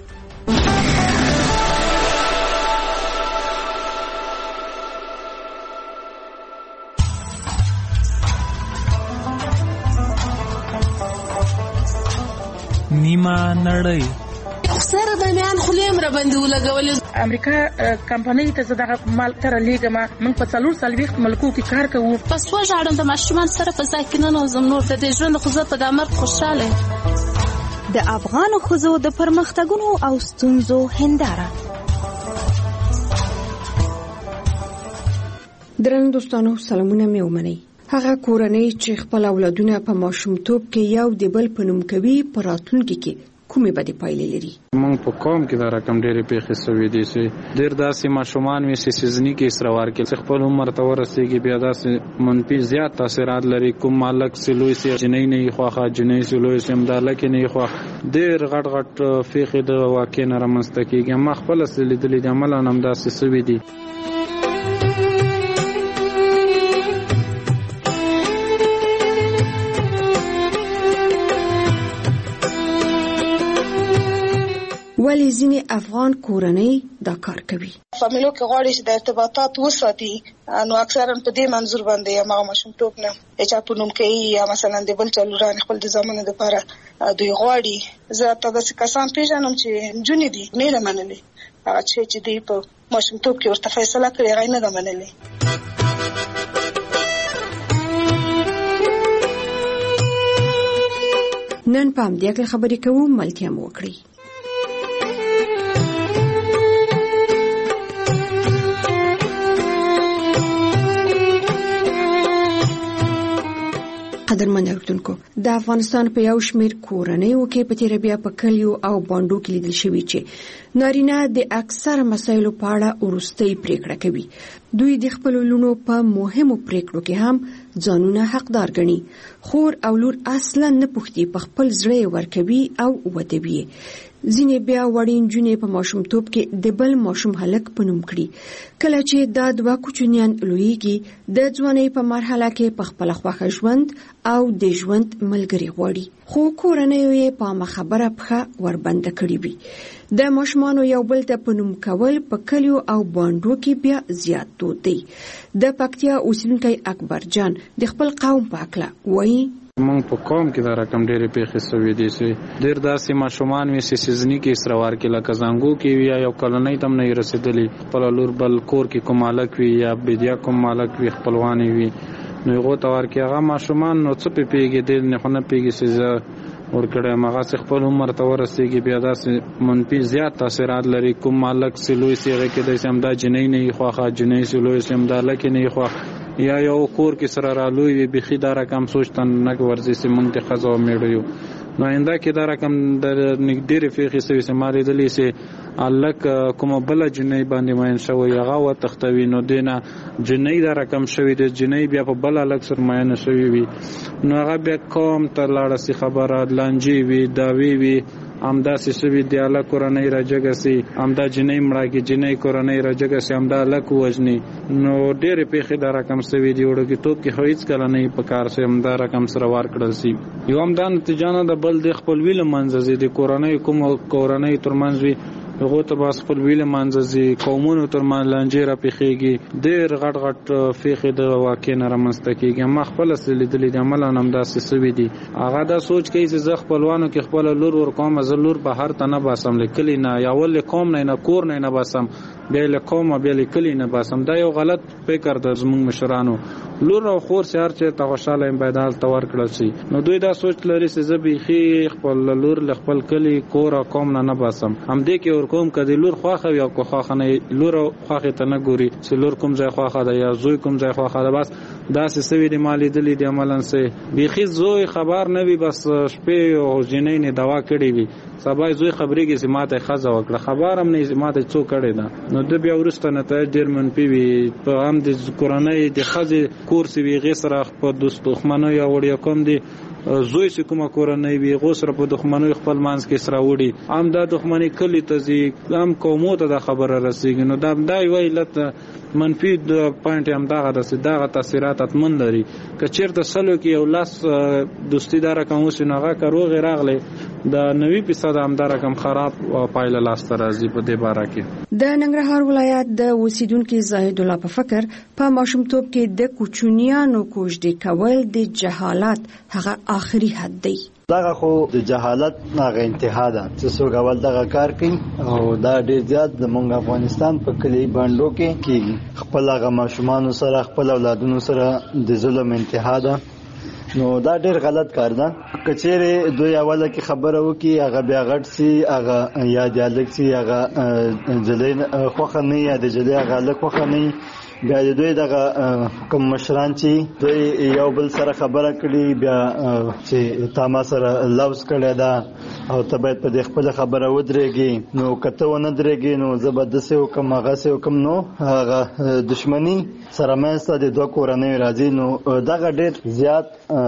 Speaker 4: نیمه نړۍ
Speaker 9: سره د میان خلیم را باندې ولګولې.
Speaker 11: امریکا کمپنۍ ته زداغه مال تر لیګما من په څلور سالويخت ملکو کې کار کوو.
Speaker 9: پس و ژړم د ماشومان سره په ځای کې نه نوزم نور د دې ژوند خو زه په دامر خوشاله.
Speaker 10: د افغان خزو د پرمختګونو او ستونزو هنداره.
Speaker 24: درنو دوستانو سلامونه مې ومنئ. هغه کورنۍ چې خپل اولادونه په ماشومتوب کې یو د بل په نوم کوي په راتلونکي کې کومې بدې پایلې لري.
Speaker 25: موږ په قوم کې دا رقم ډېرې پیښې شوې دي چې ډېر داسې ماشومان وي چې سیزني کې اسراوار کې خپل عمر ته ورسېږي بیا داسې منفي زیات تاثیرات لري. کوم مالک سلوي سي جنۍ نه خوخه جنۍ سلوي سم دالک نه خوخ ډېر غټ غټ پیښې د واقع نه رامنځته کېږي. ما خپل لیدلې د عمل نام داسې شوې دي.
Speaker 24: ولی ځینې افغان کورنۍ دا کار کوي.
Speaker 5: فامیلو کې غواړي چې د ارتباطات وساتي، نو اکثرا په دې منظور باندې یا هغه ماشومتوب نه چې په نوم کوي یا مثلا د بل چلوران خپل د زمانه لپاره دوی غواړي. زه تاسو کسان پیژنم چې جونې دي نه لمنلي هغه چې دوی په ماشومتوب کې ورته فیصله کړې غي نه لمنلي.
Speaker 24: نن پام دې کله خبرې کوو ملتیا مو وکړي. قدرمن اورېدونکو، د افغانستان په یو شمېر کورنیو کې په تیر بیا په کلیو او باندو کې لیدل شوی چې نارینه د اکثر مسایلو په اړه وروستۍ پریکړه کوي. دوی د خپل لونو په مهمو پریکړو کې هم ځانونه حقدار ګڼي. خور او لور اصلا نه پوښتي، په خپل زړه ورکوي او ودوي. ځینې بیا وړین جونې په ماشومتوب کې د بل ماشوم هلک په نوم کړي. کله چې دا دوه کوچنیان لویږي، د ځوانۍ په مرحله کې په خپل خوښه ژوند او د ژوند ملګری غواړي، خو کورنۍ یې په مخبره پخه وربنده کړی وي. د ماشومانو یو بل ته په نوم کول په کلیو او باندو کې بیا زیات دود دی. د پکتیا اوسیدونکی اکبر جان د خپل قوم په اړه وایي:
Speaker 25: مونږ په قوم کې دا رقم ډېرې پیښې سوي دي چې ډېر داسې ماشومان وي چې سیزني کې استروار کې لکه زنګو کې وي یا یو کلنۍ تم نه رسیدلی، خپل لور بل کور کې کوم مالک وي یا بدیا کوم مالک وي خپلوانی وي، نو هغه تور کې هغه ماشومان نو څه په پیګې دي نه خو نه پیګې چې ورکړه مغه خپل عمر ته ورسېږي بیا داسې منفي زیات تاثیرات لري. کوم مالک سلوي سیغه کې د سمدا جنۍ نه خوخه جنۍ سلوي سمدا لکه نه خو یا یو کور کې سره رالوي وي بخي دا رقم سوچتن نه ورزي سي مونږ ته خزو میړیو. نو انده کې دا رقم د نګډيري فقې سوي سماري دلی سي الک کوم بل جنۍ باندې ماین شوی هغه و تختوي، نو دینه جنۍ دا رقم شوی د جنۍ بیا په بل الک سر ماین شوی وي، نو هغه بیا کوم تر لاړه سي خبره لانجی وي داوی وي امدا سوي دی الله قرآنی راجګسي امدا جنۍ مړه کې جنۍ قرآنی راجګسي امدا الک وجني. نو ډېر پیښې دا رقم سوي دی وړو کې توپ کې هیڅ کله نه په کار سي امدا رقم سره وار کړل سي. یو امدا نتیجه نه د بل د خپل ویل منځ دي قرآنی کوم قرآنی ترمنځ وي هغه ته باس خپل ویل منځزي قومونو تر مان لانجې را پیخيږي، ډېر غټ غټ فقې د واقع نه رامنځته کیږي. ما خپل سلیدلې د عمل نام داسې سوي دي هغه دا سوچ کوي چې زه خپلوانو کې خپل لور ور کوم، زه لور به هر ته نه باسم لیکلی نه یا ول کوم نه نه کور نه نه باسم بیا له کوم بیا لیکلی نه باسم. دا یو غلط فکر د زموږ مشرانو. لور او خور سره چې ته خوشاله ام پیدال تور کړل شي، نو دوی دا سوچ لري چې زه به خي خپل لور ل خپل کلی کور او کوم نه نه باسم. هم دې کې ور کوم کدي لور خواخه یا کو خواخه نه لور خواخه ته نه ګوري چې لور کوم ځای خواخه ده یا زوی کوم ځای خواخه ده، بس دا سوي د مالی دلی د عملن سه بيخي زوی خبر نه وي، بس شپې او جنې نه دوا کړی وي سبا زوی خبرې کې سماته خزه وکړه خبر هم نه سماته څو کړی ده. نو د بیا ورسته نه ته ډیر منفي وي په هم د قرآنی د خزه کورس وی غي سره په دوست دښمنو یا وړیا کوم دي زوی چې کومه کورنۍ وي غوسره په دښمنۍ خپل مانس کې سره وړي ام دا دښمنۍ کلی ته زی هم کومو ته د خبره رسیږي. نو دا دای ویلت منفي د پوینټ هم دغه د صداغه تاثیرات اتمن لري. کچیر د سلو کې یو لاس دوستی دار کوم سنغه کروغ راغله د نوي فیصد هم دار کم خراب او پایله لاس تر راځي په دې باره کې.
Speaker 24: د ننګرهار ولایت د اوسیدونکو زاهد الله په فکر په ماشومتوب کې د کوچنیانو کوژدې کول د جهالت هغه آخري حد دی.
Speaker 12: دغه خو د جهالت هغه انتها ده چې څوک اول دغه کار کوي او دا ډیر زیات د مونږ افغانستان په کلی باندو کې کیږي. خپل هغه ماشومان سره خپل اولادونو سره د ظلم انتها ده. نو دا ډیر غلط کار ده. کچېره دوی اوله کې خبره وکي هغه بیا غټ سي هغه یا د الک سي هغه جلین خوخه نه یا د جلی هغه الک خوخه نه بیا دوی دغه کوم مشران چې دوی یو بل سره خبره کړي بیا چې تاسو سره لوز کړی دا او ته باید په دې خپل خبره ودرېږي. نو کته و نه درېږي نو زبردست او کوم هغه سه کوم نو هغه دښمنی سره مېسته د دوه کورنۍ راځي. نو دغه ډېر زیات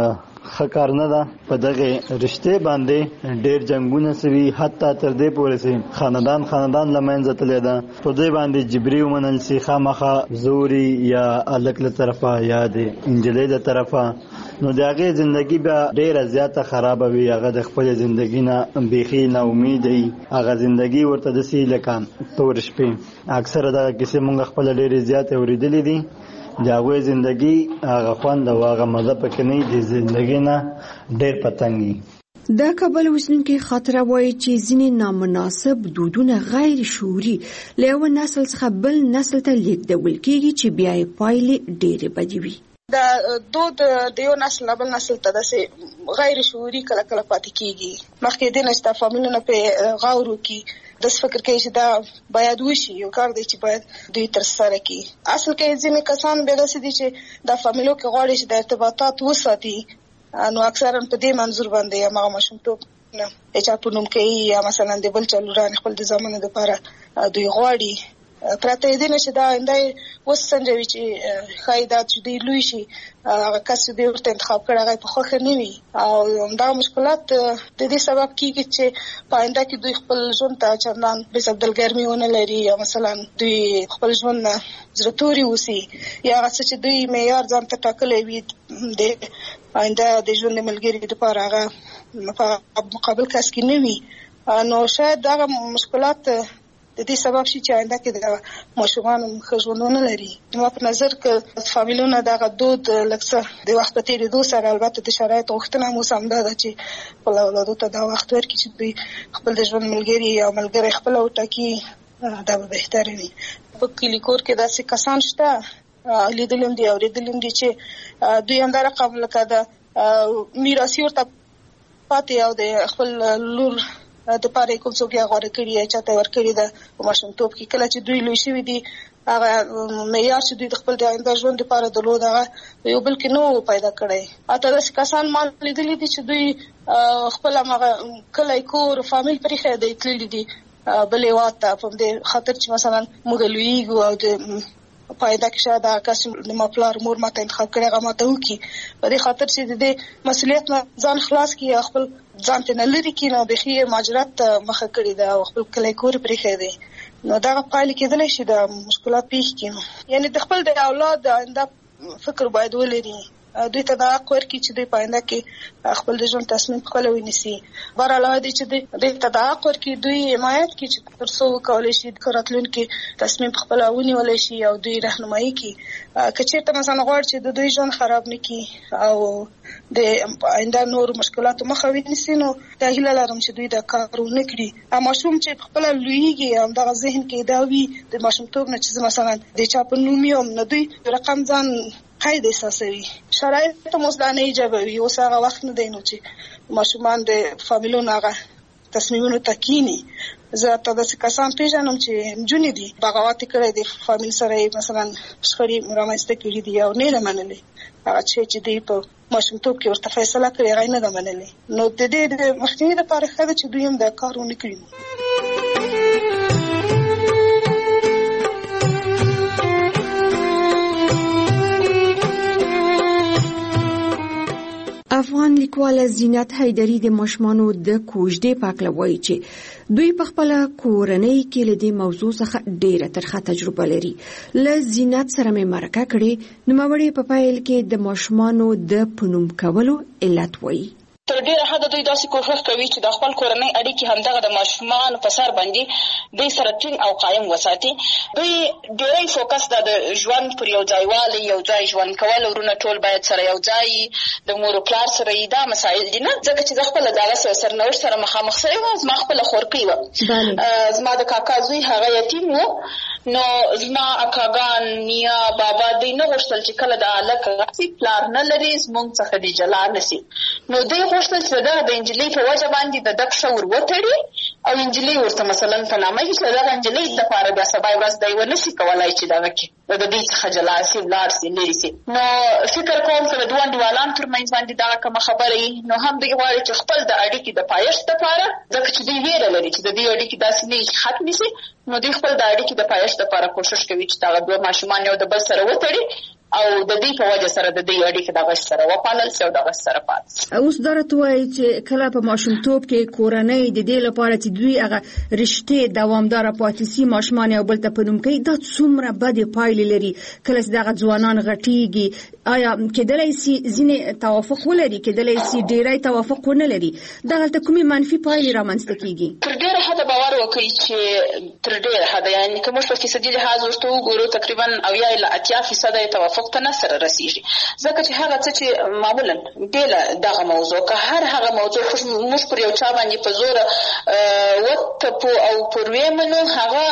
Speaker 12: خکار نه ده. په دغه رشته باندې ډېر جنگونه سوي حتی تر دې پورې سي خاندان خاندان لمنځه تللی ده. په دې باندې جبري ومنل سي خامخا زوري یا الک له طرفه یا د انجلۍ له طرفه نو د هغې ژوندګي بیا ډېره زیاته خرابه وي. هغه د خپلې ژوندګي نه بیخي نا امید وي. هغه ژوندګي ورته داسې لکه تور شپې. اکثره دغه کیسې مونږ خپله ډېرې زیاتې اورېدلې دي. د هغوی ژوندګي هغه خوند او هغه مزه پکې نه وي، د ژوندګۍ نه ډېر په تنګ وي.
Speaker 24: دا کابل اوسیدونکي خاطره وایي چې ځینې نامناسب دودونه غیر شعوري له یوه نسل څخه بل نسل ته لیږدول کېږي چې بیا یې پایلې ډېرې بدې وي.
Speaker 5: دا دود د یو نسل نه بل نسل ته داسې غیر شعوري کله کله پاتې کېږي. مخکې دې نه چې دا فامیلونه پرې غور وکړي، داسې فکر کوي چې دا باید وشي، یو کار دی چې باید دوی ترسره کړي. اصل کې ځینې کسان بیا داسې دي چې دا فامیلو کې غواړي چې د ارتباطات وساتي، نو اکثرا په دې منظور باندې هماغه ماشومتوب نه چا په نوم کوي یا مثلا د بل چا لورانې خپل د زامنو دپاره دوی غواړي. پرته یې دې نه چې دا آینده یې وسنجوي چې ښایي دا چې دوی لوی شي، هغه کس چې دوی ورته انتخاب کړی هغه یې په خوښه نه وي، او همدغه مشکلات د دې سبب کېږي چې په آینده کې دوی خپل ژوند ته چندان بېصبدلګرمي ونه لري، یا مثلا دوی خپل ژوند نه زړه توري اوسي، یا هغه څه چې دوی معیار ځان ته ټاکلی وي د آینده د ژوند د ملګري دپاره هغه په مقابل کس کې نه وي. نو شاید دغه مشکلات د دې سبب شي چې آینده کې د ماشومانو ښه ژوند ونه لري. زما په نظر که فامیلونه دغه دود لږ څه د وخت په تېرېدو سره، البته د شرایطو غوښتنه هم اوس همدا ده چې خپل اولادو ته دا وخت ورکړي چې دوی خپل د ژوند ملګري یا ملګری خپله وټاکي، دا به بهتره وي. په کلي کور کې داسې کسان شته، لیدلي هم دي اورېدلي هم دي چې دوی همدا رقم لکه د میراثي ورته پاتې او د خپل لور د پاره کوم څوک یې غوړه کړی یا چاته ورکړی ده په ماشومتوب کې. کله چې دوی لوی شوي دي، هغه معیار چې دوی د خپل د آینده ژوند لپاره درلود هغه یو بل کې نو پیدا کړی. حتی داسې کسان ما لیدلي دي چې دوی خپل هماغه کلی کور فامیل پرېښی دی تللي دي بل هېواد ته، په همدې خاطر چې مثلا موږ لویېږو او د په آینده کې شاید هغه کس د ما پلار مور ماته انتخاب کړی هغه ماته وکړي، په دې خاطر چې د دې مسؤلیت نه ځان خلاص کړي او خپل ځان ته نه لرې کړي، نو بیخي یې مهاجرت ته مخه کړې ده او خپل کلی کور پرېښی دی. نو دغه پایلې کېدلی شي د مشکلات پېښ کړي. یعنې د خپل د اولاد د آینده فکر باید ولري، دوی ته دا حق ورکړي چې دوی په آینده کې خپل د ژوند تصمیم پخپله ونیسي. بهر علاوه دی چې دوی ته دا حق ورکړي، دوی حمایت کړي چې تر څو وکولی شي د راتلونکي تصمیم پخپله ونیولی شي او دوی رهنمایي کړي. که چېرته مثلا غواړي چې د دوی ژوند خراب نه کړي او د آینده نورو مشکلاتو مخه ونیسي، نو دا هیله لرم چې دوی دا کار ونه کړي. ماشوم چې پخپله لویېږي همدغه ذهن کې دا وي د ماشومتوب نه چې زه مثلا د چا په نوم یم، نو دوی رقم ځان قید احساسوي. شرایط هم اوس دا نه ایجابوي. اوس هغه وخت نه دی نو چې ماشومان د فامیلونو هغه تصمیمونو ته کیني. زه حتی داسې کسان پېژنم چې نجونې دي بغاوت یې کړی دی، فامیل سره یې مثلا شخړې رامنځته کړي دي او نه یې ده منلې. هغه شی چې دوی په ماشومتوب کې ورته فیصله کړې هغه یې نه ده منلې. نو د دې د مخنیوي دپاره ښه ده چې دوی هم دا کار ونه کړي.
Speaker 24: افغان لیکواله زینت حیدري د ماشومانو د کوژدې په هکله وایي چې دوی په خپله کورنۍ کې له دې موضوع څخه ډېره ترخه تجربه لري. له زینت سره مې مرکه کړې، نوموړې په پیل کې د ماشومانو د په نوم کولو علت وایي.
Speaker 3: تر ډیره حده دوی داسې کوښښ کوي چې د خپل کورنۍ اړیکې همدغه د ماشومانو په سر باندې دوی سره ټینګ او قایم وساتي. دوی ډېری فوکس دا د ژوند پر یو ځایوالي، یو ځای ژوند کول، ورونه ټول باید سره یو ځای، د مور او پلار سره یې دا مسایل دي نه. ځکه چې زه خپله د هغه سرنوشت سره مخامخ سوې وم. زما خپله خورکۍ وه، زما د کاکا زوی هغه یتیم و، نو زما اکاګان، نیا، بابا دوی نه غوښتل چې کله د هلک راشي پلار نه لري زموږ څخه دې جلا نه سي. نو دوی غوښتل چې دغه د نجلۍ په وجه باندې د ده پښه ور وتړي او نجلۍ ورته مثلا په نامه کړي چې دغه نجلۍ لپاره بیا سبا ورځ دی ونه سي کولی چې دغه کړي د دوی څخه جلا سي، ولاړ سي، لرې سي. نو فکر کوم که د دوه انډیوالانو تر منځ باندې دغه کومه خبره وي، نو هم دوی غواړي چې خپل د اړیکې د پایښت دپاره، ځکه چې دوی ویره لري چې د دې اړیکې داسې نه وي چې ختمې سي، نو دوی خپل د اړیکې د پایښت دپاره کوښښ کوي چې دغه دوه ماشومان یو د بل سره وتړي او د دې په وجه سره د دې اړیکه دغه سره وپالل شو دغه سره پات
Speaker 24: اوس درته وایي چې کله په ماشومتوب کې کورنۍ د دې لپاره چې دوی هغه رشتې دوامدار پاتې سي ماشومان یو بل ته په نوم کوي دا څومره بدې پایلې لري کله چې دغه ځوانان غټیږي آیا کېدلی سي ځینې توافق ولري کېدلی سي ډېری توافق ونه لري دغلته کومې منفي پایلې رامنځته کېږي
Speaker 3: تر ډېره حده باور وکړئ چې تر ډېره حده یعنې که موږ په فیصدي لحاظ ورته وګورو تقریبا اویا الی اتیا فیصده یې توافق ته نه سره رسېږي ځکه چې هغه څه چې معمولا بېله دغه موضوع که هر هغه موضوع موږ پر یو چا باندې په زوره وتپو او پر ویمنو هغه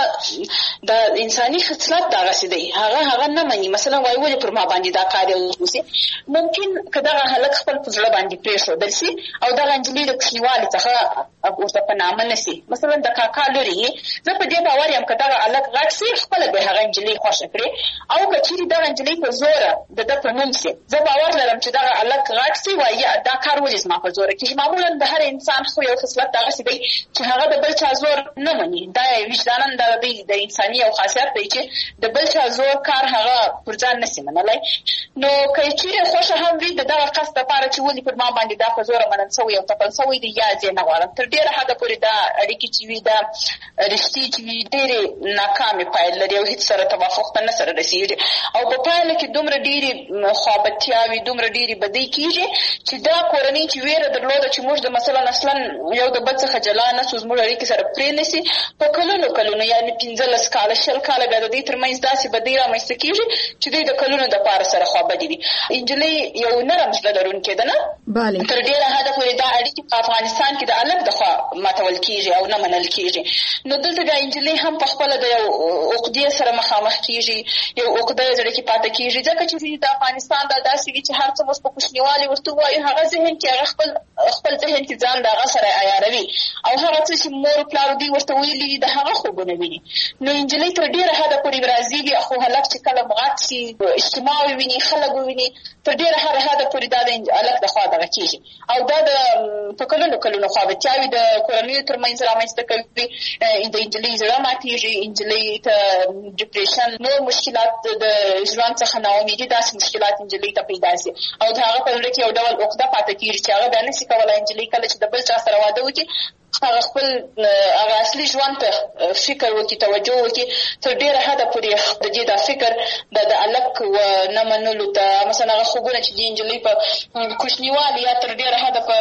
Speaker 3: د انساني خصلت دغسې دی هغه هغه نه مني مثلا وایي ولې پر ما باندې دا کار وشي ممکن که دغه هلک خپل په زړه باندې پرېښودل سي او دغه نجلۍ د کوچنیوالي څخه ورته په نامه نه سي مثلا د کاکا لورې یې زه په دې باور یم که دغه هلک غټ سي خپله به هغه نجلۍ خوښه کړي او که چیرې دغه نجلۍ په زوره د ده په نوم سي زه باور لرم چې دغه هلک غټ سي وایي دا کار ولې زما په زوره کېږي معمولا د هر انسان خو یو خصلت دغسې دی چې هغه د بل چا زور نه مني دا وجدانا د دی د انساني یو خاصیت دی چې د بل چا زور کار هغه پر ځان نه سي منلی نو که چیرې خوښه هم وي د دغه قصد دپاره چې ولې پر ما باندې دا په زوره منل سوی او تپل سوی دی یا زه نه غواړم تر ډېره حده پورې دا اړیکې چې وي دا رشتې چې وي ډېرې ناکامې پایل لري او هېڅ سره توافق ته نه سره رسېږي او په پایله کې دومره ډېرې خوابتیاوې دومره ډېرې بدۍ کېږي چې دا کورنۍ چې ویره درلوده چې موږ د مثلا اصلا یو د بل څخه جلا نه سو زموږ اړیکې سره پرې نه سي په کلونو کلونو یعنې پنځلس کاله شل کاله بیا د دوی تر منځ داسې بدۍ رامنځته کېږي چې دوی د کلونو دپاره سره خوابدي وي نجلۍ یو نرم زړه لرونکې ده نه تر ډېره حده پورې دا اړیکې په افغانستان کې د هلک دخوا ماتول کېږي او نه منل کېږي نو دلته بیا نجلۍ هم په خپله د یو عقدې سره مخامخ کېږي یو عقده یې زړه کې پاته کېږي ځکه چې د افغانستان دا داسې وي چې هر څه موږ په کوچنیوالي ورته ووایو هغه ذهن کې هغه خپل خپل ذهن کې ځان د هغه سره عیاروي او هغه څه چې مور پلار دوی ورته ویلي دي د هغه خوبونه ویني نو نجلۍ تر ډېره حده پورې راضي خو هلک چې کله غټ سي اجتماع وویني خلک وویني تر ډېره حده پورې دا د هلک د خوا دغه کېږي او دا د په کلونو کلونو خوابتیاوې د کورنیو تر منځ رامنځته کوي د نجلۍ زړه ماتېږي نجلۍ ته ډپریشن نور مشکلات د ژوند څخه ناامیدي داسې مشکلات نجلۍ ته پیدا سي او د هغه په زړه کې یو ډول عقده پاته کېږي چې هغه بیا نسي کولی نجلۍ کله چې د بل چا سره واده وکړي هغه خپل هغه اصلي ژوند ته فکر وکړي توجه وکړي تر ډېره حده پورې د دې دا فکر د د هلک نه منلو ته مثلا هغه خوبونه چې د نجلۍ په کوچنیوالي یا تر ډېره حده په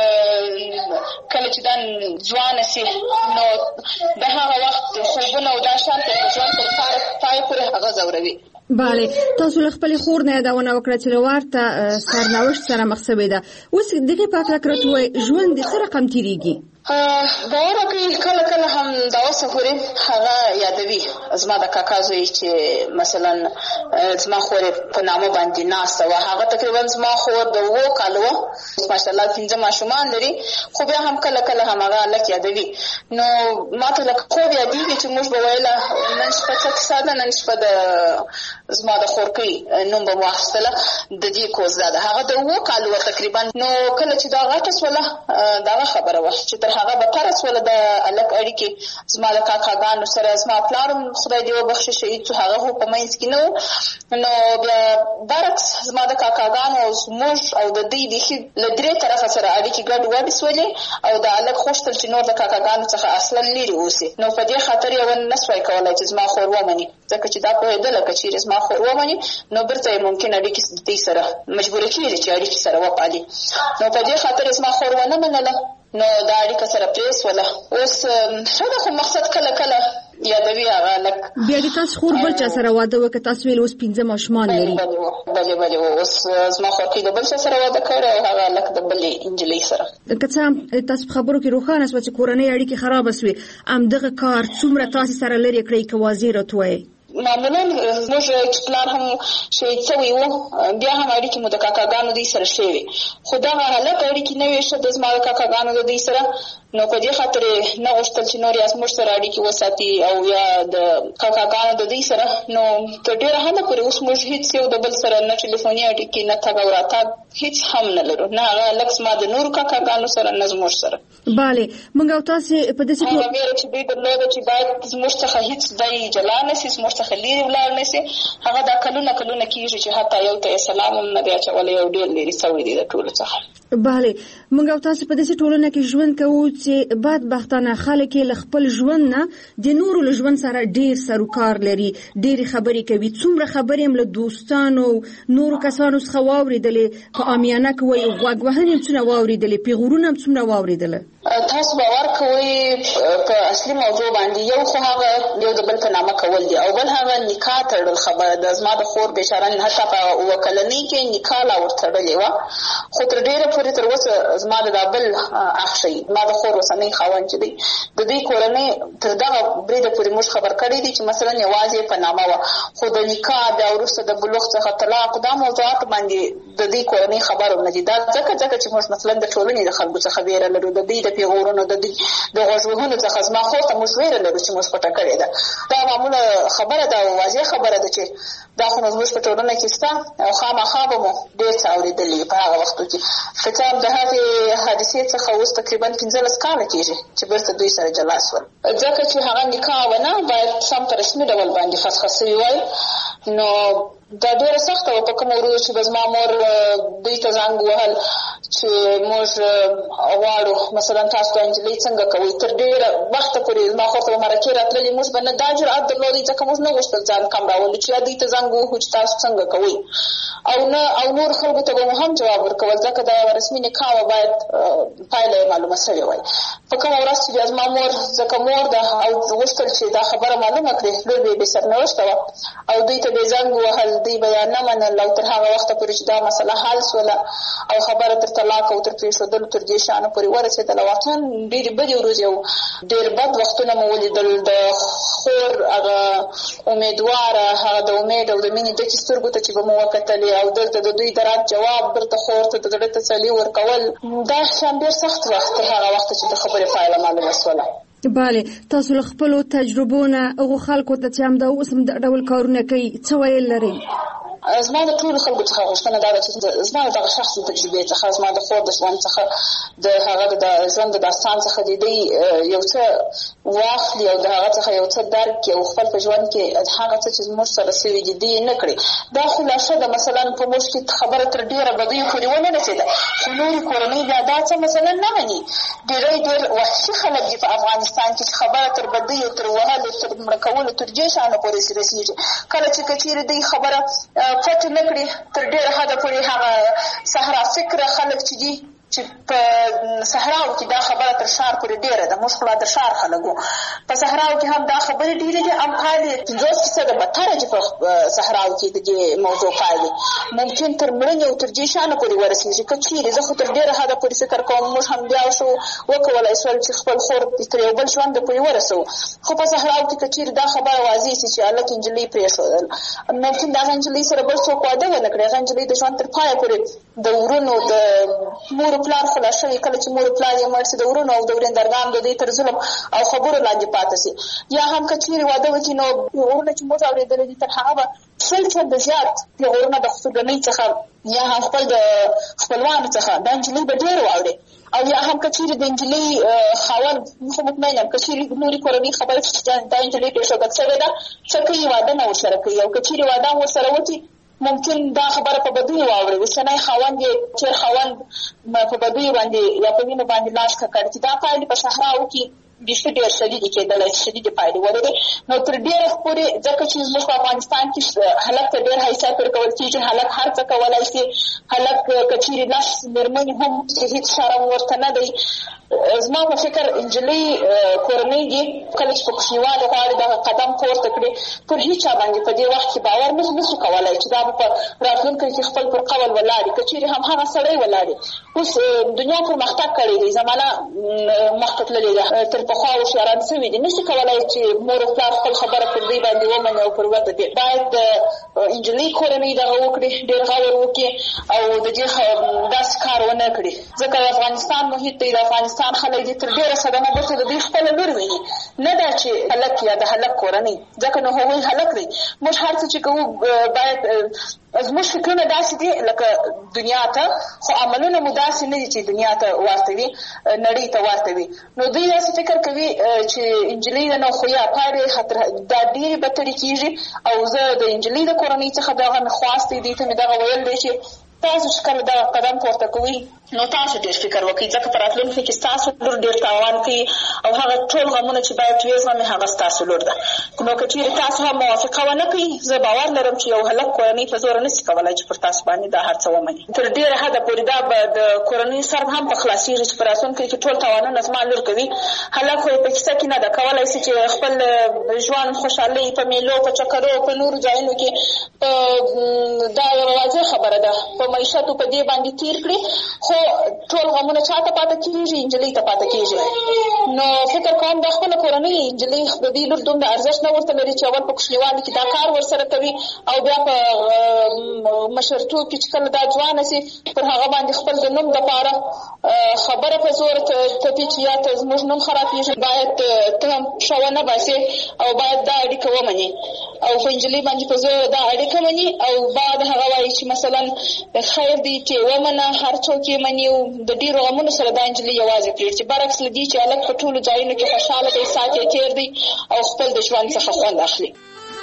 Speaker 3: کله چې دا ځوانه سي نو د هغه وخت خوبونه او دا شان ته ژوند تر پای پورې هغه ځوروي
Speaker 24: بله تاسو له خپلې خور نه یادونه وکړه چې له ورته سرنوشت سره مخ شوې ده اوس دغې په هکله که راته ووایي ژوند د څه رقم تېرېږي
Speaker 3: باور وکړئ کله کله هم دا اوسه پورې هغه یادوي زما د کاکا زوی چې مثلا زما خور په نامه باندې ناسته وه هغه تقریبا زما خور د اوو کالو وه ماشاءالله پنځه ماشومان لري خو بیا هم کله کله هم هغه هلک یادوي نو ما ته لکه خوب یادېږي چې موږ به ویله نن شپه څه کیسه ده نن شپه د زما د خورکۍ نوم به مو اخیستله د دې کوز دا ده هغه د اوو کالو وه تقریبا نو کله چې دا غټه سوله دغه خبره وه چې تر هغه بدتره سوله د هلک اړیکې زما د کاکاګانو سره زما پلار هم خدای دې وبخښي شهید شو هغه خو په منځ کې نه و نو بیا برعکس زما د کاکاګانو او زموږ او د دوی بیخي له درې طرفه سره اړیکې ګډ وډې سولې او د هلک غوښتل چې نور د کاکاګانو څخه اصلا لرې اوسي نو په دې خاطر یې ونه سوای کولی چې زما خور ومني ځکه چې دا پوهېدله که چېرې زما خور ومني نو بېرته یې ممکن اړیکې د دوی سره مجبوره کېږي چې اړیکې سره وپالي نو په دې خاطر یې زما خور ونه منله نو دا اړیکه سره پرېښوله اوس ښه ده خو مقصد کله کله یادوي هغه هلک
Speaker 24: بیا د تاسو خور بل چا سره واده وکړه تاسو ویل اوس پنځه ماشومان لري
Speaker 3: بلې بلې اوس زما خورکۍ د بل چا سره واده کړی او هغه هلک د بلې نجلۍ سره
Speaker 24: که څه هم تاسو په خبرو کې روښانه شوه چې کورنۍ اړیکې خرابه سوې همدغه کار څومره تاسې سره لرې کړئ که واضح راته ووایئ
Speaker 3: معمولا زموږ چې پلار هم شهید سوی و بیا هم اړیکې مو د کاکاګانو دوی سره ښې وې خو دغه هلک اړیکې نه وې ښه د زما د کاکاګانو د دوی سره نو په دې خاطر یې نه غوښتل چې نور یا زموږ سره اړیکې وساتي او یا د کاکاګانو د دوی سره نو تر ډېره حده پورې اوس موږ هېڅ یو د بل سره نه ټلیفوني اړیکې نه تګ او راتګ هیڅ هم نه لرو، نه هغه لکس ما د نورو کاکاګانو سره نه زموږ سره.
Speaker 24: بله موږ او تاسو په دې څه
Speaker 3: هغه ویره چې دوی درلوده چې باید زموږ څخه هیڅ ځای جلا نه شي، زموږ څخه لرې ولاړ نه شي، هغه دا کلونه کلونه کېږي چې حتی یو ته سلام هم نه دی اچولی، یو ډېر لرې سوی دی د ټولو څخه.
Speaker 24: بله موږ او تاسو په دې ټولنه کې ژوند کوو چې بدبختانه خلک له خپل ژوند نه د نورو له ژوند سره ډېر سروکار لري، ډېرې خبرې کوي، څومره خبرې هم له دوستانو نورو کسانو څخه واورېدلې، په عامیانه کې وایي غوږ وهنې هم څومره واورېدلې، پیغورونه هم څومره واورېدله.
Speaker 3: تاسو باور کوئ په اصلي موضوع باندې یو خو هغه یو د بل په نامه کول دي، او بل هغه نکاح تړل خبره ده. زما د خور بېچاره حتی په اووه کلنۍ کې نکاح لا ورتړلې وه، خو تر ډېره پورې تر اوسه زما د دا بل اخ شي، زما د خور اوسنی خاوند چې دی د دوی کورنۍ تر دغه بریده پورې موږ خبر کړی دي چې مثلا یوازې په نامه وه، خو د نکاح بیا وروسته د بلوغ څخه طلاق دا موضوعات باندې د دوی کورنۍ خبر هم نه دي. دا ځکه ځکه چې موږ مثلا د ټولنې د خلکو څخه ویره لرو، د دوی د پیغورونو د دوی د غوږ وهلو څخه زما خور ته موږ ویره لرو چې موږ پټه کړې ده. دا معموله خبره ده او واضح خبره ده چې دا خو زموږ په ټولنه کې شته او خامخا به مو ډېر څه اورېدلي په هغه وختو کې. فتام د هغې حادثې څخه اوس تقریبا پنځلس کاله کېږي چې بیرته دوی سره جلا شول، ځکه چې هغه نکاح ونه باید سم په رسمي ډول باندې فسخه سوي وای. نو دا ډېره سخته وه په کومه ورځو چې به زما مور دوی ته زنګ ووهل چې موږ غواړو مثلا تاسو ته نجلۍ څنګه کوئ. تر ډېره وخته پورې زما خور ته به مرکې راتللې، موږ به نه دا جرأت درلودی ځکه موږ نه غوښتل ځان کم راولو چې یا دوی ته زنګ ووهو چې تاسو څنګه کوئ، او نه او نور خلکو ته به مو هم جواب ورکول ځکه دا یوه رسمي نکاح وه، باید پایله یې معلومه سوې وای. په کومه ورځ چې بیا زما مور ځکه مور ده او غوښتل چې دا خبره معلومه کړي، لور به یې بې سرنوشته وه او دوی ته به یې زنګ ووهل، دوی به یا نه منل، او تر هغه وخته پورې چې دا مسله حل سوله او خبره تر طلاق او تر پرېښودلو تر دې شیانو پورې ورسېدله. واقعا ډېرې بدې ورځې او ډېر بد وختونه مو ولیدل. د خور هغه امیدواره هغه د امید او د مینې ډکې سترګو ته چې به مو وکتلې او دلته د دوی د رد جواب دلته خور ته د زړه تسلي ورکول، دا شیان ډېر سخت وخت تر هغه وخته چې د خبرې پایله معلومه سوله.
Speaker 24: بله تاسو له خپلو تجربو نه هغو خلکو ته چې همدا اوس هم د ډول کارونه کوي څه ویل لرئ؟
Speaker 3: زما د ټولو خلکو څخه غوښتنه دا ده چې زما د دغه شخصي تجربې څخه، زما د خور د ژوند څخه، د هغه د ژوند د داستان څخه د دوی یو څه واخلي او د هغه څخه یو څه درک کړي او خپل په ژوند کې هغه څه چې زموږ سره سوي دي دوی یې نه کړي. دا خلاصه ده مثلا په موږ کې خبره تر ډېره بدیو پورې ونه رسېده، خو نورې کورنۍ بیا دا څه مثلا نه مني. ډېری ډېر وحشي خلک دي په افغانستان کې چې خبره تر بدیو تر وهلو تر مړه کولو تر دې شیانو پورې رسېږي. کله چې که چېرې دوی خبره پټ نه کړي تر ډېره حده پورې هغه صحرا فکره خلک چې دي چې په صحراو کې دا خبره تر ښار پورې ډېره ده. موږ خو لا د ښار خلک وو، په صحراو کې هم دا خبرې ډېرې دي. امثال یې پنځوس فیصده بدتره چې په صحراو کې د دې موضوع پایلې ممکن تر مړینې او تر دې شیانو پورې ورسېږي. که چېرې زه خو تر ډېره حده پورې فکر کوم موږ هم بیا شو وکولی شول چې خپل خور تر یو بل ژونده پورې ورسوو، خو په صحراو کې که چېرې دا خبره واضح شي چې هلک نجلۍ پرېښودل، ممکن د هغه نجلۍ سره بل څوک واده ونه کړي، هغه نجلۍ د ژوند تر پایه پورې د ورونو د مور پلار خلاص شوي، کله چې مور پلار یې مړ شي د ورونو او د ورېندرګانو د دوی تر ظلم او خبرو لاندې پاتې شي. یا هم که چېرې واده وکړي نو پیغورونه چې موږ اورېدلي دي تر هغه به شل چنده زیات پیغورونه د خصوصي څخه یا هم خپل د خپلوانو څخه دا نجلۍ به ډېر واوري. او یا هم که چېرې د نجلۍ خاوند خو مطمئن یم که چېرې نورې کورنۍ خبره چې دا نجلۍ پرېښودل شوې ده څه کوي، واده نه ورسره کوي، او که چېرې واده هم ورسره وکړي ممکن دا خبره په بدیو واوري. اوسنی خاوند یې تېر خاوند په بدیو باندې یا په وینو باندې لاس ککړ چې دا پایلې په صحراو کې بیخي ډېر شدیدې کېدلی، شدیدې پایلې ولري. نو تر ډېره پورې ځکه چې زموږ په افغانستان کې هلک ته ډېر حیثیت ورکول کېږي، هلک هر څه کولی شي، هلک که چېرې لس مېرمنې هم چې هېڅ شرم ورته نه دی. زما په فکر نجلۍ کورنۍ دي کله چې په کوچنیوالي غواړي دغه قدم پورته کړي پر هېچا باندې په دې وخت کې باور نه شو کولی چې دا به په راتلونکي کې خپل پر قول ولاړ وي. که چېرې هم هغه سړی ولاړ وي. اوس دنیا پرمختګ کړی دی، زمانه مخکې تللې ده، تر پخوا هوښیاران شوي دي، نشي کولی چې مور او پلار خپل خبره پر دوی باندې ومني او پر وده دي. باید د نجلۍ کورنۍ دغه وکړي، ډېر غور وکړي او د دې داسې کار ونه کړي، ځکه د افغانستان محیط دی، د افغانستان خلک دي تر ډېره صدمه دلته د دوی خپله لور ویني، نه دا چې هلک یا د هلک کورنۍ، ځکه نو هغوی هلک دی. موږ هر څه چې کوو باید زموږ فکرونه داسې دي لکه دنیا ته، خو عملونه مو داسې نه دي چې دنیا ته ورته وي، نړۍ ته ورته وي. نو دوی داسې فکر کوي چې انجلۍ ده نو خو یا پاړې دا ډېرې بدترې کېږي. او زه د انجلۍ د کورنۍ څخه دغه مې خواست دی، دوی ته مې دغه ویل دی چې تاسو چې کله دغه قدم پورته کوئ نو تاسو ډېر فکر وکړئ، ځکه په راتلونکي کې ستاسو لور ډېر تاوان کوي او هغه ټول غمونه چې باید ویې زغمي هغه ستاسو لور ده. نو که چېرې تاسو هم موافقه ونه کړئ، زه باور لرم چې یو هلک کورنۍ په زوره نشي کولی چې پر تاسو باندې دا هر څه ومني. تر ډېره حده پورې دا به د کورنۍ سر هم په خلاصېږي چې په راتلونکي کې ټول تاوانونه زما لور کوي. هلک خو یې په کیسه کې نه ده کولی شي چې خپل ژوند خوشحالۍ په میلو په چکرو په نورو ځایونو کې دا یوه واضح خبره ده په معیشت په دې باندې تیر کړي، خو ټول غمونه چاته پاته کېږي؟ انجلۍ ته پاته کېږي. نو فکر کوم د خپله کورنۍ انجلۍ د دې لور دومره ارزښت نه ورته لري چې اول په کوچنیوالي کې دا کار ورسره کوي او بیا په مشرتوب کې چې کله دا ځوانه سي پر هغه باندې خپل د نوم دپاره خبره په زور تپي چې یا ته زموږ نوم خرابېږي، باید ته هم ښه ونه باسې او باید دا اړیکه ومنې او په انجلۍ باندې په زور دا اړیکه مني. او بعد هغه وایي چې مثلا خیر دی چې ومنه، هر څوک یې مني او د ډېرو غمونو سره دا انجلۍ یوازې پرېږدي، چې برعکس له دې چې هلک په ټولو ځایونو کې خوشحاله دی، ساعت یې تېر دی او خپل د ژوند څخه خوند اخلي.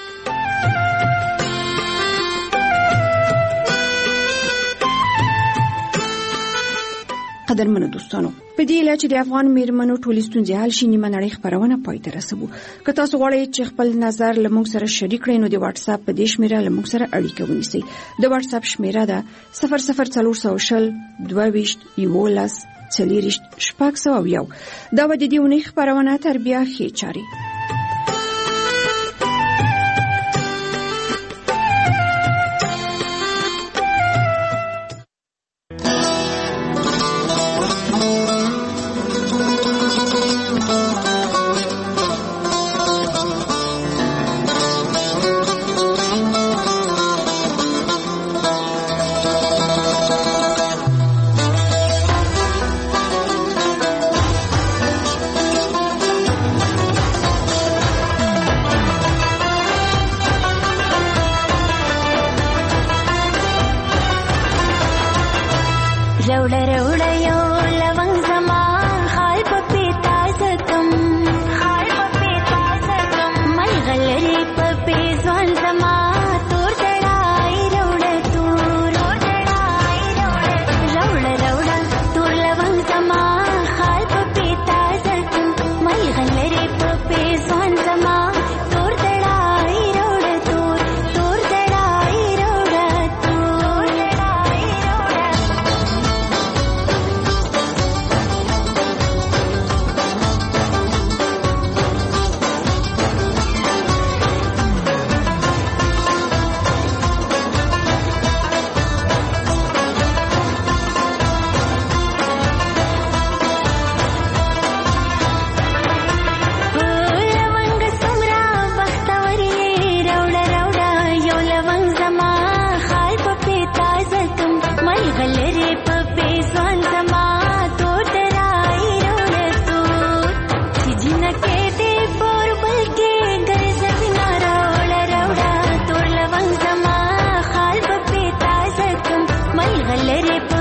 Speaker 24: قدرمنو دوستانو، په دې اله چې د افغان میرمنو ټولې ستونزې حل شي نیمه نړۍ خپرونه پای ته رسوو. که تاسو غواړئ چې خپل نظر له موږ سره شریک کړئ نو د واتس اپ په دې شمیره له موږ سره اړیکه ونیسئ. د واتس اپ شمیره ده صفر صفر څلور سوه شل دوه ویشت یولس څلېرویشت شپږ سوه یو. دا به د دې اونۍ خپرونه تر بیا ښې چارې.
Speaker 7: Let it